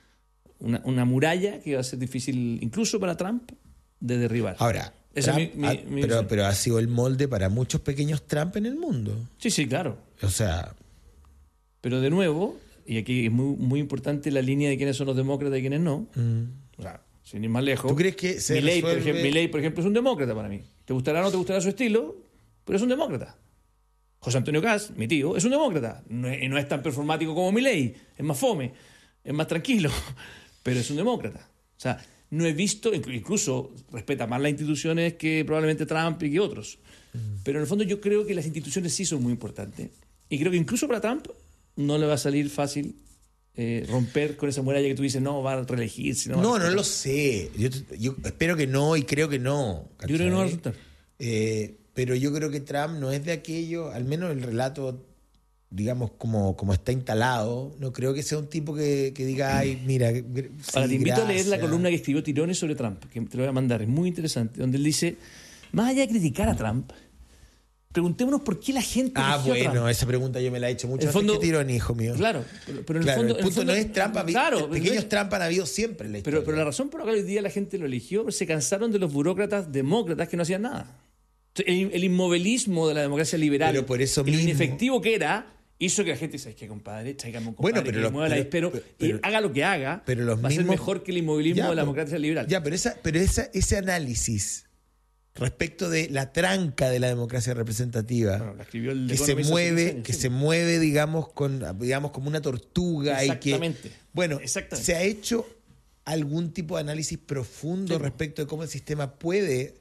B: muralla que va a ser difícil, incluso para Trump, de derribar.
C: Ahora, pero ha sido el molde para muchos pequeños Trump en el mundo.
B: Sí, claro.
C: O sea... Pero
B: de nuevo, y aquí es muy, muy importante la línea de quiénes son los demócratas y quiénes no. O sea, sin ir más lejos.
C: ¿Tú crees que
B: Milei, por ejemplo, es un demócrata para mí. Te gustará o no te gustará su estilo, pero es un demócrata. José Antonio Kast, mi tío, es un demócrata. No es tan performático como Milei. Es más fome, es más tranquilo, pero es un demócrata. O sea, no he visto, incluso respeta más las instituciones que probablemente Trump y que otros. Pero en el fondo yo creo que las instituciones sí son muy importantes. Y creo que incluso para Trump no le va a salir fácil romper con esa muralla que tú dices, no, va a reelegirse.
C: No lo sé. Yo espero que no y creo que no.
B: ¿Cachai? Yo creo que no va a resultar.
C: Pero yo creo que Trump no es de aquello, al menos el relato, digamos, como está instalado, no creo que sea un tipo que diga, ay, mira... Sí,
B: ahora te invito a leer la columna que escribió Tirones sobre Trump, que te lo voy a mandar, es muy interesante, donde él dice, más allá de criticar a Trump, preguntémonos por qué la gente eligió a Trump.
C: Esa pregunta yo me la he hecho mucho antes que Tironi, hijo mío.
B: Claro, pero en el fondo...
C: El punto no es Trump, pequeños Trump han habido siempre en la historia.
B: Pero la razón por la cual hoy día la gente lo eligió, se cansaron de los burócratas demócratas que no hacían nada. El inmovilismo de la democracia liberal,
C: pero por eso mismo,
B: inefectivo que era, hizo que la gente dice, que compadre, tráigame un compadre que mueva la dispero, y haga lo que haga, va a ser mejor que el inmovilismo de la democracia liberal.
C: Ya, pero ese análisis respecto de la tranca de la democracia representativa,
B: bueno, la escribió el
C: que se mueve, digamos, como una tortuga.
B: Exactamente.
C: Y que, bueno, se ha hecho algún tipo de análisis profundo respecto de cómo el sistema puede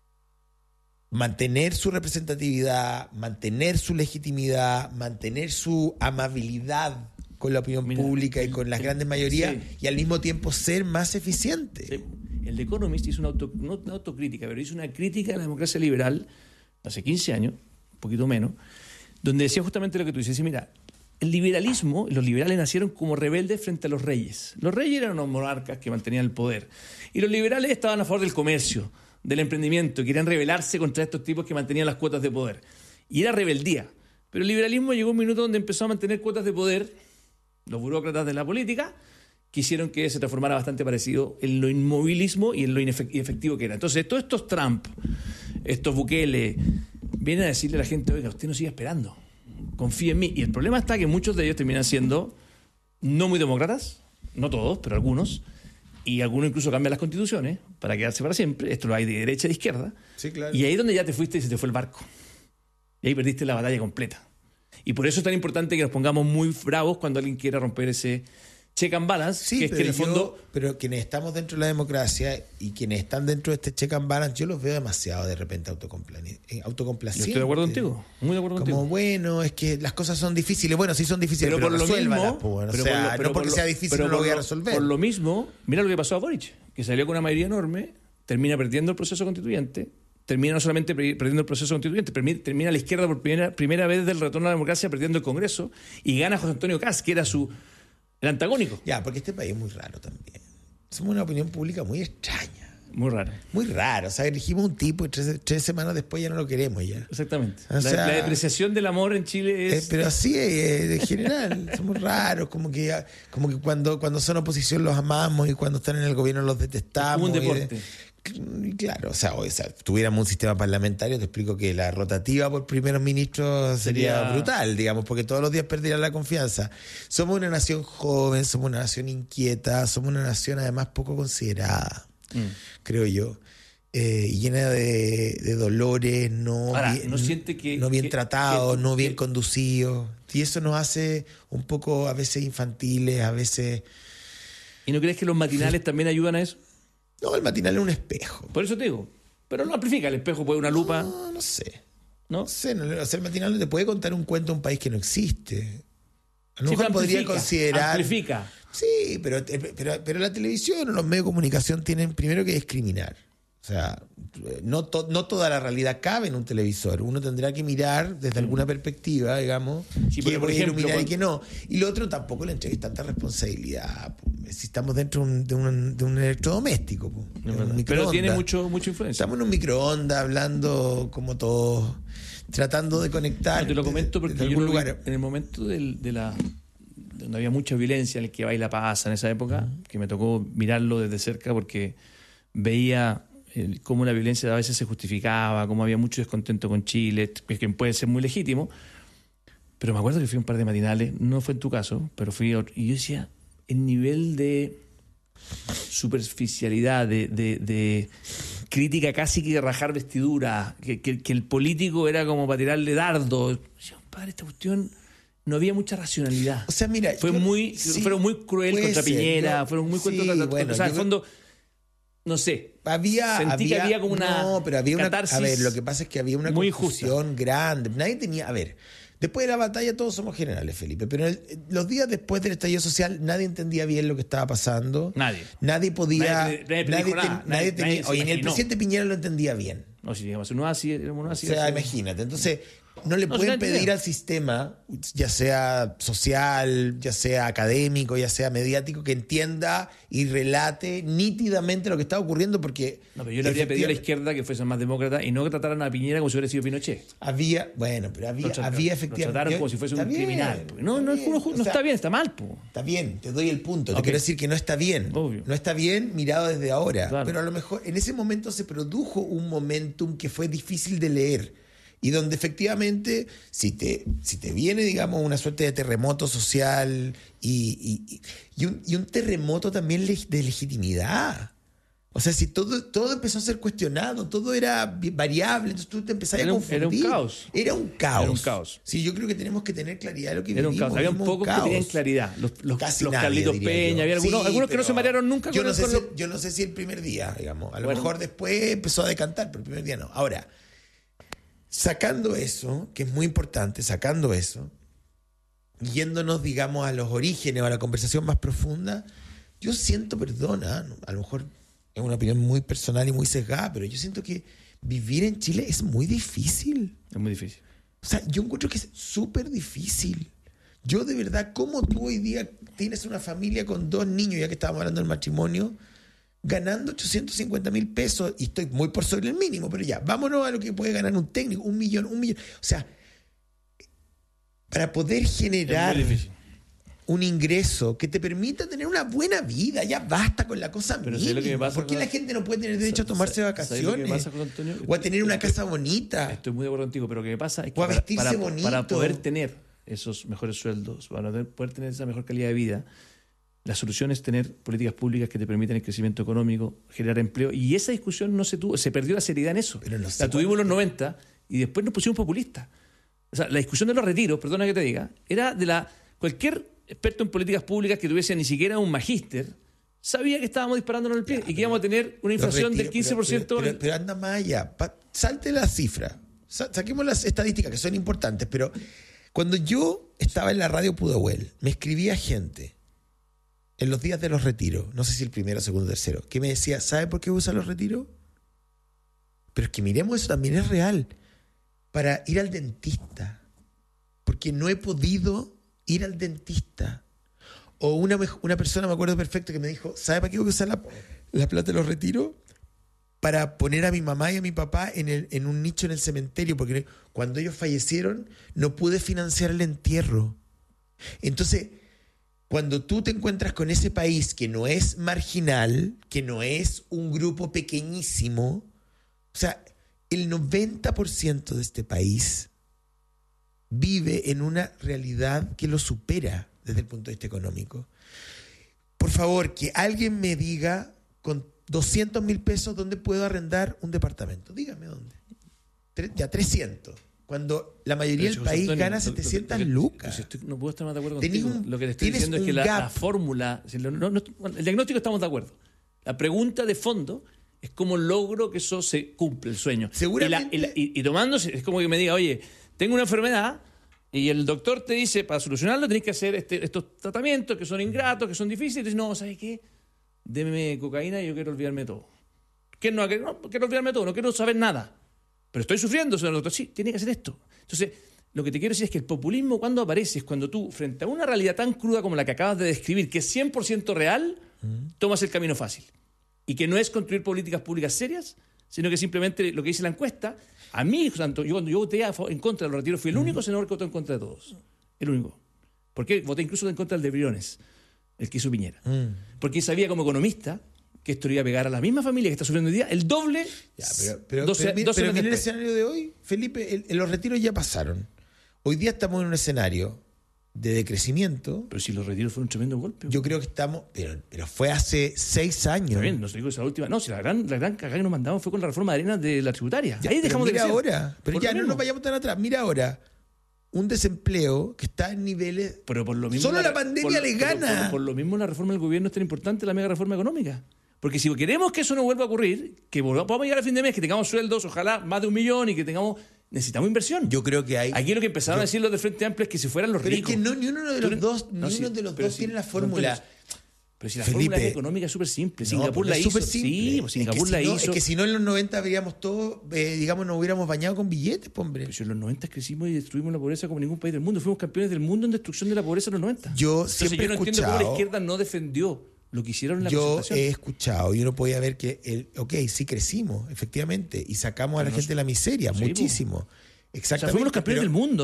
C: mantener su representatividad, mantener su legitimidad, mantener su amabilidad con la opinión pública y con las grandes mayorías, y al mismo tiempo ser más eficiente.
B: Sí. El The Economist hizo una autocrítica, pero hizo una crítica a la democracia liberal hace 15 años, un poquito menos, donde decía justamente lo que tú dices. Mira, el liberalismo, los liberales nacieron como rebeldes frente a los reyes. Los reyes eran unos monarcas que mantenían el poder. Y los liberales estaban a favor del comercio, del emprendimiento, querían rebelarse contra estos tipos que mantenían las cuotas de poder. Y era rebeldía. Pero el liberalismo llegó a un minuto donde empezó a mantener cuotas de poder, los burócratas de la política quisieron que se transformara bastante parecido en lo inmovilismo y en lo inefectivo que era. Entonces, todos estos Trump, estos Bukele, vienen a decirle a la gente, oiga, usted no siga esperando, confíe en mí. Y el problema está que muchos de ellos terminan siendo no muy demócratas, no todos, pero algunos, y algunos incluso cambian las constituciones para quedarse para siempre. Esto lo hay de derecha y de izquierda.
C: Sí, claro.
B: Y ahí es donde ya te fuiste y se te fue el barco. Y ahí perdiste la batalla completa. Y por eso es tan importante que nos pongamos muy bravos cuando alguien quiera romper ese check and balance,
C: sí,
B: que es que en el fondo...
C: Pero quienes estamos dentro de la democracia y quienes están dentro de este check and balance, yo los veo demasiado de repente autocomplacientes.
B: Yo estoy de acuerdo contigo, muy de acuerdo contigo.
C: Como, bueno, es que las cosas son difíciles. Bueno, sí son difíciles, pero resuélvalas. No porque sea difícil no lo voy a resolver.
B: Por lo mismo, mira lo que pasó a Boric, que salió con una mayoría enorme, termina perdiendo el proceso constituyente, termina no solamente perdiendo el proceso constituyente, termina la izquierda por primera vez del retorno a la democracia perdiendo el Congreso, y gana José Antonio Kast, que era el antagónico.
C: Ya, porque este país es muy raro también. Somos una opinión pública muy extraña.
B: Muy raro.
C: Muy raro. O sea, elegimos un tipo y tres semanas después ya no lo queremos ya.
B: Exactamente.
C: O sea,
B: la depreciación del amor en Chile es...
C: pero así es, en general. Somos raros. Como que cuando son oposición los amamos y cuando están en el gobierno los detestamos.
B: Es como un deporte.
C: Y claro, o sea, tuviéramos un sistema parlamentario, te explico que la rotativa por primeros ministros sería brutal, digamos, porque todos los días perderían la confianza. Somos una nación joven, somos una nación inquieta, somos una nación además poco considerada, creo yo, llena de dolores, no bien tratados, no bien conducidos, y eso nos hace un poco a veces infantiles, a veces...
B: ¿Y no crees que los matinales también ayudan a eso?
C: No, el matinal es un espejo.
B: Por eso te digo. Pero no amplifica, el espejo puede una lupa.
C: No sé. ¿No? sé, el matinal no te puede contar un cuento de un país que no existe. A lo mejor podría considerar...
B: Amplifica.
C: Sí, pero la televisión o los medios de comunicación tienen primero que discriminar. O sea, no toda la realidad cabe en un televisor. Uno tendrá que mirar desde alguna perspectiva, digamos, que voy a iluminar y que no. Y lo otro, tampoco le entregues tanta responsabilidad. Si estamos dentro de un electrodoméstico, un
B: pero tiene mucha influencia.
C: Estamos en un microondas hablando como todos, tratando de conectar.
B: No, te lo comento porque
C: de algún lugar.
B: En el momento donde había mucha violencia, en el que Baila pasa en esa época, que me tocó mirarlo desde cerca porque veía cómo la violencia a veces se justificaba, cómo había mucho descontento con Chile, que puede ser muy legítimo. Pero me acuerdo que fui a un par de matinales, no fue en tu caso, pero fui y yo decía, el nivel de superficialidad, de crítica casi que de rajar vestidura, que el político era como para tirarle dardo. Yo, padre, esta cuestión... No había mucha racionalidad.
C: O sea, mira,
B: fueron muy cruel contra Piñera, fueron muy cruel contra... o sea, en el fondo, no sé. Sentí que había como una...
C: No, pero había
B: catarsis.
C: A ver, lo que pasa es que había una confusión grande. Nadie tenía... A ver, después de la batalla todos somos generales, Felipe, pero los días después del estallido social nadie entendía bien lo que estaba pasando. Nadie podía... Nadie tenía... Oye, ni el presidente Piñera lo entendía bien.
B: No, si digamos, uno así,
C: o sea, imagínate. Entonces... No le pueden pedir al sistema, ya sea social, ya sea académico, ya sea mediático, que entienda y relate nítidamente lo que está ocurriendo, porque...
B: No, pero yo le habría pedido a la izquierda que fuesen más demócratas y no que trataran a Piñera como si hubiera sido Pinochet.
C: Había efectivamente...
B: Lo trataron como si fuese un criminal. No está bien, está mal.
C: Está bien, te doy el punto. Te quiero decir que no está bien.
B: Obvio.
C: No está bien mirado desde ahora.
B: Claro.
C: Pero a lo mejor en ese momento se produjo un momentum que fue difícil de leer. Y donde efectivamente, si te viene, digamos, una suerte de terremoto social y un terremoto también de legitimidad. O sea, si todo empezó a ser cuestionado, todo era variable, entonces tú te empezabas a confundir.
B: Era un caos.
C: Era un caos.
B: Era un caos.
C: Sí, yo creo que tenemos que tener claridad de lo que
B: era
C: vivimos.
B: Un caos. Había pocos que tenían claridad. Los Carlitos Peña, había algunos que no se marearon nunca.
C: Yo no sé si el primer día, digamos. A lo mejor después empezó a decantar, pero el primer día no. Ahora, sacando eso, que es muy importante, yéndonos, digamos, a los orígenes o a la conversación más profunda, yo siento, perdona, a lo mejor es una opinión muy personal y muy sesgada, pero yo siento que vivir en Chile es muy difícil.
B: Es muy difícil.
C: O sea, yo encuentro que es súper difícil. Yo de verdad, ¿cómo tú hoy día tienes una familia con 2 niños, ya que estábamos hablando del matrimonio, ganando 850,000 pesos? Y estoy muy por sobre el mínimo, pero ya, vámonos a lo que puede ganar un técnico, 1 millón. O sea, para poder generar un ingreso que te permita tener una buena vida, ya basta con la cosa mínima. ¿Por qué la gente no puede tener derecho a tomarse vacaciones?
B: Pasa, Antonio?
C: O a tener una casa bonita.
B: Estoy muy de acuerdo contigo, pero lo que me pasa es que
C: o a vestirse bonito.
B: Para poder tener esos mejores sueldos, para poder tener esa mejor calidad de vida, la solución es tener políticas públicas que te permitan el crecimiento económico, generar empleo. Y esa discusión no se tuvo, se perdió la seriedad en eso.
C: Pero
B: la tuvimos en los 90 y después nos pusimos populistas. O sea, la discusión de los retiros, perdona que te diga, era de cualquier experto en políticas públicas que tuviese ni siquiera un magíster, sabía que estábamos disparándonos el pie y que íbamos a tener una inflación del 15%.
C: Pero anda más allá. Salte la cifra. Saquemos las estadísticas que son importantes. Pero cuando yo estaba en la radio Pudahuel, me escribía gente en los días de los retiros, no sé si el primero, segundo, tercero, que me decía, ¿sabe por qué usan los retiros? Pero es que miremos, eso también es real. Para ir al dentista. Porque no he podido ir al dentista. O una persona, me acuerdo perfecto, que me dijo, ¿sabe para qué voy a usar la plata de los retiros? Para poner a mi mamá y a mi papá en un nicho en el cementerio, porque cuando ellos fallecieron no pude financiar el entierro. Entonces, cuando tú te encuentras con ese país que no es marginal, que no es un grupo pequeñísimo, o sea, el 90% de este país vive en una realidad que lo supera desde el punto de vista económico. Por favor, que alguien me diga con 200,000 pesos dónde puedo arrendar un departamento. Dígame dónde. Ya 300. Cuando la mayoría del país gana 700 lucas.
B: No puedo estar más de acuerdo contigo. Lo que te estoy diciendo es que la fórmula, el diagnóstico estamos de acuerdo. La pregunta de fondo es cómo logro que eso se cumpla, el sueño.
C: Seguramente.
B: Y tomándose, es como que me diga, oye, tengo una enfermedad y el doctor te dice, para solucionarlo tenés que hacer estos tratamientos que son ingratos, que son difíciles. Y dices, no, ¿sabes qué? Deme cocaína y yo quiero olvidarme de todo. No, quiero olvidarme de todo, no quiero saber nada. Pero estoy sufriendo, señor doctor. Sí, tiene que hacer esto. Entonces, lo que te quiero decir es que el populismo, cuando aparece, es cuando tú, frente a una realidad tan cruda como la que acabas de describir, que es 100% real, tomas el camino fácil. Y que no es construir políticas públicas serias, sino que simplemente lo que dice la encuesta. A mí, cuando yo voté en contra de los retiros, fui el único senador que votó en contra de todos. El único. ¿Por qué? Voté incluso en contra del de Briones, el que hizo Piñera. Porque sabía como economista que esto iba a pegar a la misma familia que está sufriendo hoy día el doble.
C: Ya, pero mira el escenario de hoy, Felipe, los retiros ya pasaron. Hoy día estamos en un escenario de decrecimiento.
B: Pero si los retiros fueron un tremendo golpe.
C: Yo creo que estamos, pero fue hace 6 años.
B: Está bien, no se digo esa última. No, si la gran cagada que nos mandamos fue con la reforma de arenas de la tributaria.
C: Ya,
B: ahí dejamos
C: de crecer.
B: Ahora,
C: pero ya no nos vayamos tan atrás. Mira ahora, un desempleo que está en niveles.
B: Pero por lo mismo.
C: Solo la pandemia le gana.
B: Por lo mismo la reforma del gobierno es tan importante, la mega reforma económica. Porque si queremos que eso no vuelva a ocurrir, que podamos llegar a fin de mes, que tengamos sueldos, ojalá más de 1 millón y que necesitamos inversión.
C: Yo creo que hay.
B: Aquí lo que empezaron a decir los del Frente Amplio es que si fueran los ricos.
C: Pero es que ni uno de los dos tiene la fórmula.
B: Pero si la fórmula económica es súper simple. Singapur la hizo. Sí, Singapur la hizo.
C: Es que si no en los 90 habríamos todos, nos hubiéramos bañado con billetes, hombre.
B: Pero si en los 90 crecimos y destruimos la pobreza como ningún país del mundo. Fuimos campeones del mundo en destrucción de la pobreza en los 90.
C: Yo no
B: entiendo cómo la izquierda no defendió lo que hicieron en la presentación.
C: Yo he escuchado, yo no podía ver que, sí crecimos, efectivamente, y sacamos a la gente de la miseria, muchísimo. Exactamente. O sea,
B: fuimos los campeones del mundo.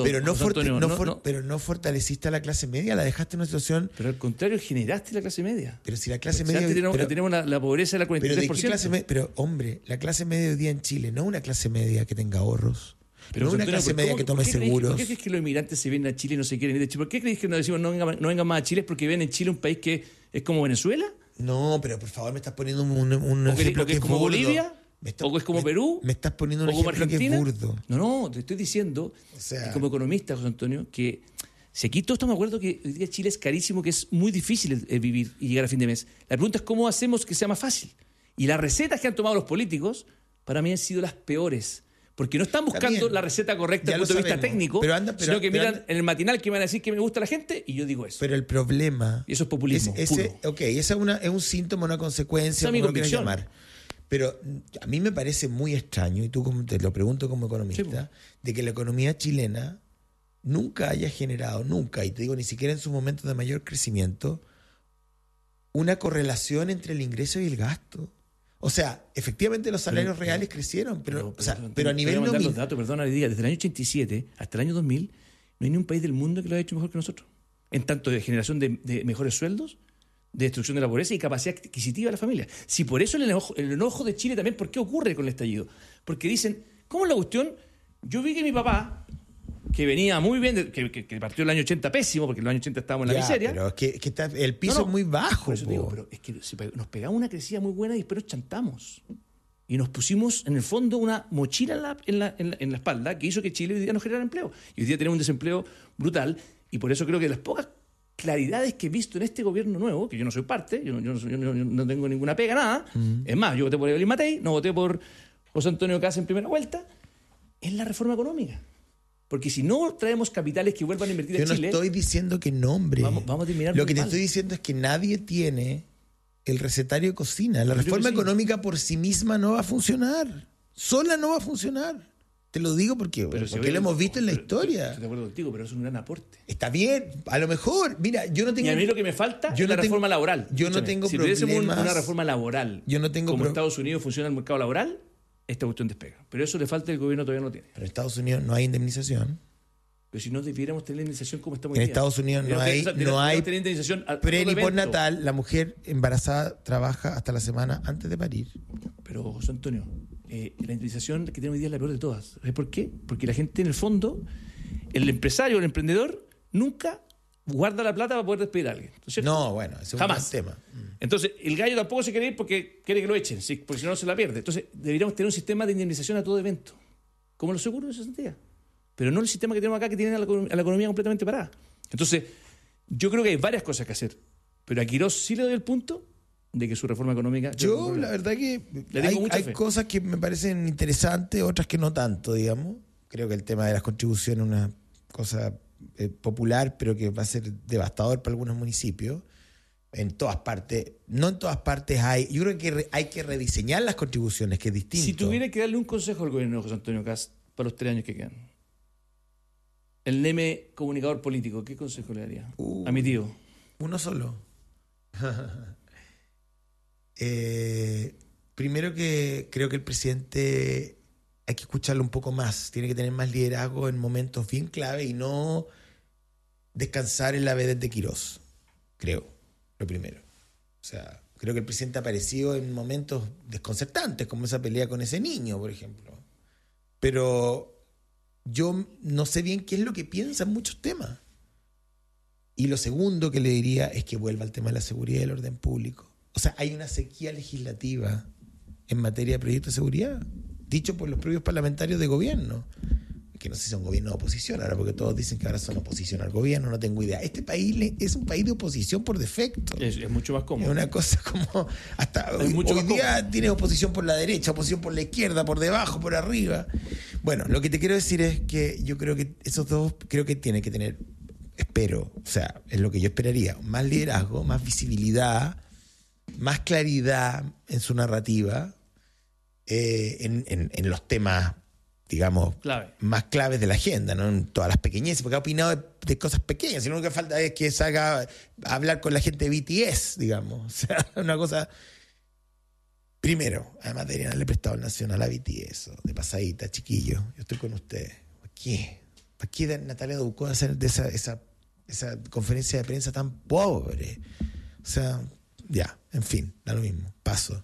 C: Pero no fortaleciste a la clase media, la dejaste en una situación.
B: Pero al contrario, generaste la clase media.
C: Pero si la clase media.
B: Tenemos la pobreza de la 43%.
C: Pero hombre, la clase media hoy día en Chile no es una clase media que tenga ahorros. Pero no una clase media que tome seguros.
B: ¿Por qué crees que los inmigrantes se vienen a Chile y no se quieren ir de Chile? ¿Por qué crees que nos decimos no vengan más a Chile? ¿Es porque ven en Chile un país que es como Venezuela?
C: No, pero por favor me estás poniendo un ejemplo que es
B: como
C: burdo.
B: Bolivia, o es como Perú,
C: me estás poniendo un
B: o como
C: ejemplo
B: Argentina.
C: que es burdo.
B: No, te estoy diciendo, que como economista, José Antonio, que si aquí todos estamos de acuerdo que hoy día Chile es carísimo, que es muy difícil vivir y llegar a fin de mes. La pregunta es cómo hacemos que sea más fácil. Y las recetas que han tomado los políticos, para mí han sido las peores. Porque no están buscando la receta correcta desde el punto de vista técnico, sino que miran en el matinal que van a decir que me gusta la gente y yo digo eso.
C: Pero el problema...
B: Y eso es populismo puro.
C: Ok, esa es un síntoma, una consecuencia, como lo quieras llamar. Pero a mí me parece muy extraño, y tú te lo pregunto como economista, de que la economía chilena nunca haya generado, y te digo, ni siquiera en sus momentos de mayor crecimiento, una correlación entre el ingreso y el gasto. O sea, efectivamente los salarios reales crecieron, pero a nivel nominal...
B: los datos, perdona, desde el año 87 hasta el año 2000, no hay ni un país del mundo que lo haya hecho mejor que nosotros. En tanto de generación de mejores sueldos, de destrucción de la pobreza y capacidad adquisitiva de la familia. Si por eso el enojo de Chile también, ¿por qué ocurre con el estallido? Porque dicen, ¿cómo es la cuestión? Yo vi que mi papá, que venía muy bien, que partió el año 80 pésimo, porque en los años 80 estábamos en la miseria.
C: Pero es que el piso es muy bajo.
B: Por eso digo, pero es que nos pegamos una crecida muy buena y después nos chantamos. Y nos pusimos, en el fondo, una mochila en la espalda que hizo que Chile hoy día no generara empleo. Y hoy día tenemos un desempleo brutal. Y por eso creo que las pocas claridades que he visto en este gobierno nuevo, que yo no soy parte, yo no tengo ninguna pega, nada. Es más, yo voté por Evelyn Matei, no voté por José Antonio Kast en primera vuelta, es la reforma económica. Porque si no traemos capitales que vuelvan a invertir en Chile...
C: Yo no estoy diciendo que no, hombre.
B: Vamos a terminar
C: Lo que te estoy diciendo es que nadie tiene el recetario de cocina. La reforma económica por sí misma no va a funcionar. Sola no va a funcionar. Te lo digo porque lo hemos visto en la historia.
B: Estoy de acuerdo contigo, pero es un gran aporte.
C: Está bien, a lo mejor. Mira, yo no tengo...
B: Y a mí lo que me falta es la reforma laboral.
C: Yo no tengo
B: problemas. Si tuviésemos una reforma laboral, como Estados Unidos funciona el mercado laboral, esta cuestión despega. Pero eso le falta y el gobierno todavía no tiene.
C: Pero en Estados Unidos no hay indemnización.
B: Pero si no debiéramos tener indemnización como estamos
C: en Estados Unidos no hay pre ni postnatal. La mujer embarazada trabaja hasta la semana antes de parir.
B: Pero, José Antonio, la indemnización que tenemos hoy día es la peor de todas. ¿Sabes por qué? Porque la gente, en el fondo, el empresario, el emprendedor, nunca guarda la plata para poder despedir a alguien. ¿Cierto?
C: No, bueno, ese es un buen tema.
B: Entonces, el gallo tampoco se quiere ir porque quiere que lo echen, ¿sí? Porque si no se la pierde. Entonces, deberíamos tener un sistema de indemnización a todo evento, como los seguros de cesantía. Pero no el sistema que tenemos acá, que tiene a la economía completamente parada. Entonces, yo creo que hay varias cosas que hacer. Pero a Quirós sí le doy el punto de que su reforma económica...
C: Yo la verdad que hay cosas que me parecen interesantes, otras que no tanto, digamos. Creo que el tema de las contribuciones es una cosa popular, pero que va a ser devastador para algunos municipios. En todas partes, no en todas partes hay. Yo creo que hay que rediseñar las contribuciones, que es distinto.
B: Si tuviera que darle un consejo al gobierno de José Antonio Kast para los 3 años que quedan, el Neme comunicador político, ¿qué consejo le daría a mi tío?
C: Uno solo. Primero, que creo que el presidente hay que escucharlo un poco más. Tiene que tener más liderazgo en momentos bien clave y no descansar en la vedette de Quirós. Creo, lo primero. O sea, creo que el presidente ha aparecido en momentos desconcertantes, como esa pelea con ese niño, por ejemplo. Pero yo no sé bien qué es lo que piensa en muchos temas. Y lo segundo que le diría es que vuelva al tema de la seguridad y el orden público. O sea, hay una sequía legislativa en materia de proyectos de seguridad, dicho por los propios parlamentarios de gobierno, que no sé si son gobierno de oposición ahora, porque todos dicen que ahora son oposición al gobierno, no tengo idea. Este país es un país de oposición por defecto.
B: Es mucho más cómodo.
C: Es una cosa como... Hasta hoy día tienes oposición por la derecha, oposición por la izquierda, por debajo, por arriba. Bueno, lo que te quiero decir es que yo creo que esos dos tienen que tener, espero, o sea, es lo que yo esperaría, más liderazgo, más visibilidad, más claridad en su narrativa, en los temas, digamos, más claves de la agenda, no en todas las pequeñeces, porque ha opinado de cosas pequeñas, sino lo que falta es que salga a hablar con la gente de BTS, digamos. O sea, una cosa... Primero, además deberían haberle prestado el Nacional a BTS, de pasadita, chiquillo, yo estoy con ustedes. ¿Para qué? ¿Para qué Natalia Ducó hacer de esa conferencia de prensa tan pobre? O sea, ya, en fin, da lo mismo, paso.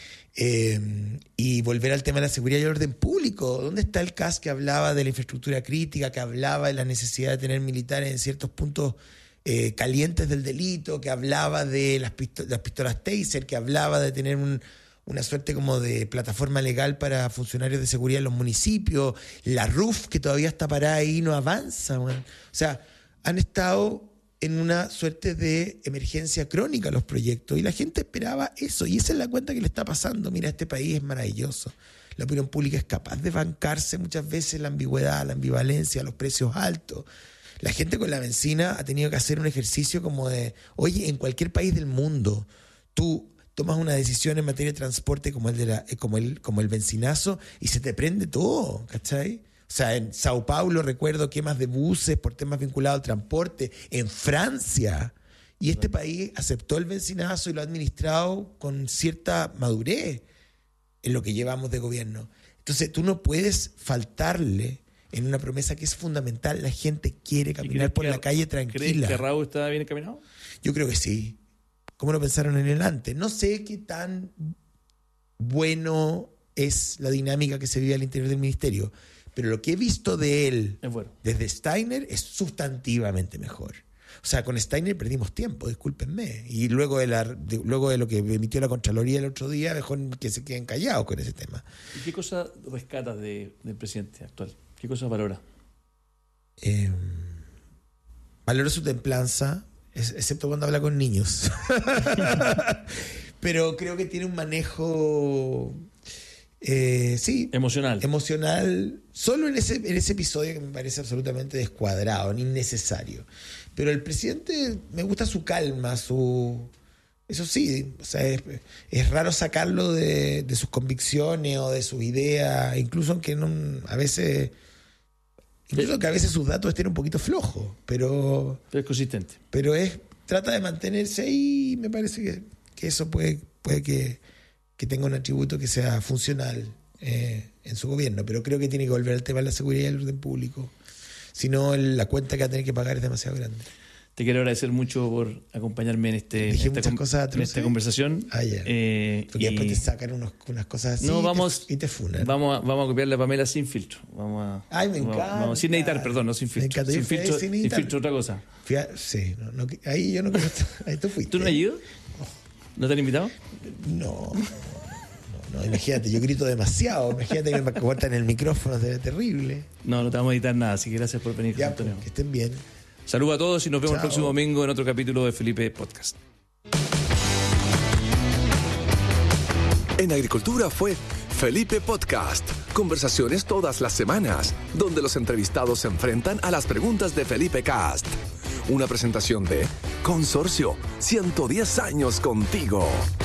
C: Y volver al tema de la seguridad y el orden público. ¿Dónde está el CAS que hablaba de la infraestructura crítica, que hablaba de la necesidad de tener militares en ciertos puntos Calientes del Delito, que hablaba de las pistolas Taser, que hablaba de tener una suerte como de plataforma legal para funcionarios de seguridad en los municipios, la RUF, que todavía está parada ahí y no avanza. Man. O sea, han estado en una suerte de emergencia crónica los proyectos, y la gente esperaba eso, y esa es la cuenta que le está pasando. Mira, este país es maravilloso. La opinión pública es capaz de bancarse muchas veces la ambigüedad, la ambivalencia, los precios altos. La gente con la benzina ha tenido que hacer un ejercicio como de, oye, en cualquier país del mundo, tú tomas una decisión en materia de transporte como el benzinazo y se te prende todo, ¿cachai? O sea, en Sao Paulo recuerdo quemas de buses por temas vinculados al transporte, en Francia. Y este país aceptó el benzinazo y lo ha administrado con cierta madurez en lo que llevamos de gobierno. Entonces tú no puedes faltarle en una promesa que es fundamental. La gente quiere caminar por la calle tranquila.
B: ¿Crees que Raúl está bien encaminado?
C: Yo creo que sí. ¿Cómo lo pensaron en el antes? No sé qué tan bueno es la dinámica que se vive al interior del ministerio, pero lo que he visto de él desde Steiner es sustantivamente mejor. O sea, con Steiner perdimos tiempo, discúlpenme. Y luego de lo que emitió la Contraloría el otro día, mejor que se queden callados con ese tema.
B: ¿Y qué cosas rescatas del presidente actual? ¿Qué cosas valora?
C: Valoro su templanza, excepto cuando habla con niños. Pero creo que tiene un manejo... emocional, solo en ese episodio que me parece absolutamente descuadrado, innecesario. Pero el presidente, me gusta su calma, eso sí, o sea, es raro sacarlo de sus convicciones o de sus ideas, incluso aunque a veces sus datos estén un poquito flojos, pero
B: es consistente.
C: Pero trata de mantenerse ahí, y me parece que eso puede que tenga un atributo que sea funcional en su gobierno, pero creo que tiene que volver al tema de la seguridad y el orden público. Si no, la cuenta que va a tener que pagar es demasiado grande.
B: Te quiero agradecer mucho por acompañarme en esta conversación.
C: Ah, ya. Porque después te sacan unas cosas así y te funan.
B: Vamos a copiarle a Pamela sin filtro.
C: Ay, me encanta.
B: Sin editar, perdón, no sin filtro. Sin filtro otra cosa.
C: Sí, ahí yo no creo. Ahí tú fuiste.
B: ¿Tú no has ido? ¿No te han invitado?
C: No, imagínate, yo grito demasiado. Imagínate que me cortan el micrófono, sería terrible.
B: No te vamos a editar nada, así que gracias por venir,
C: ya,
B: Antonio.
C: Que estén bien.
B: Saludos a todos y nos vemos el próximo domingo en otro capítulo de Felipe Podcast.
A: En Agricultura fue Felipe Podcast. Conversaciones todas las semanas, donde los entrevistados se enfrentan a las preguntas de Felipe Cast. Una presentación de Consorcio, 110 años contigo.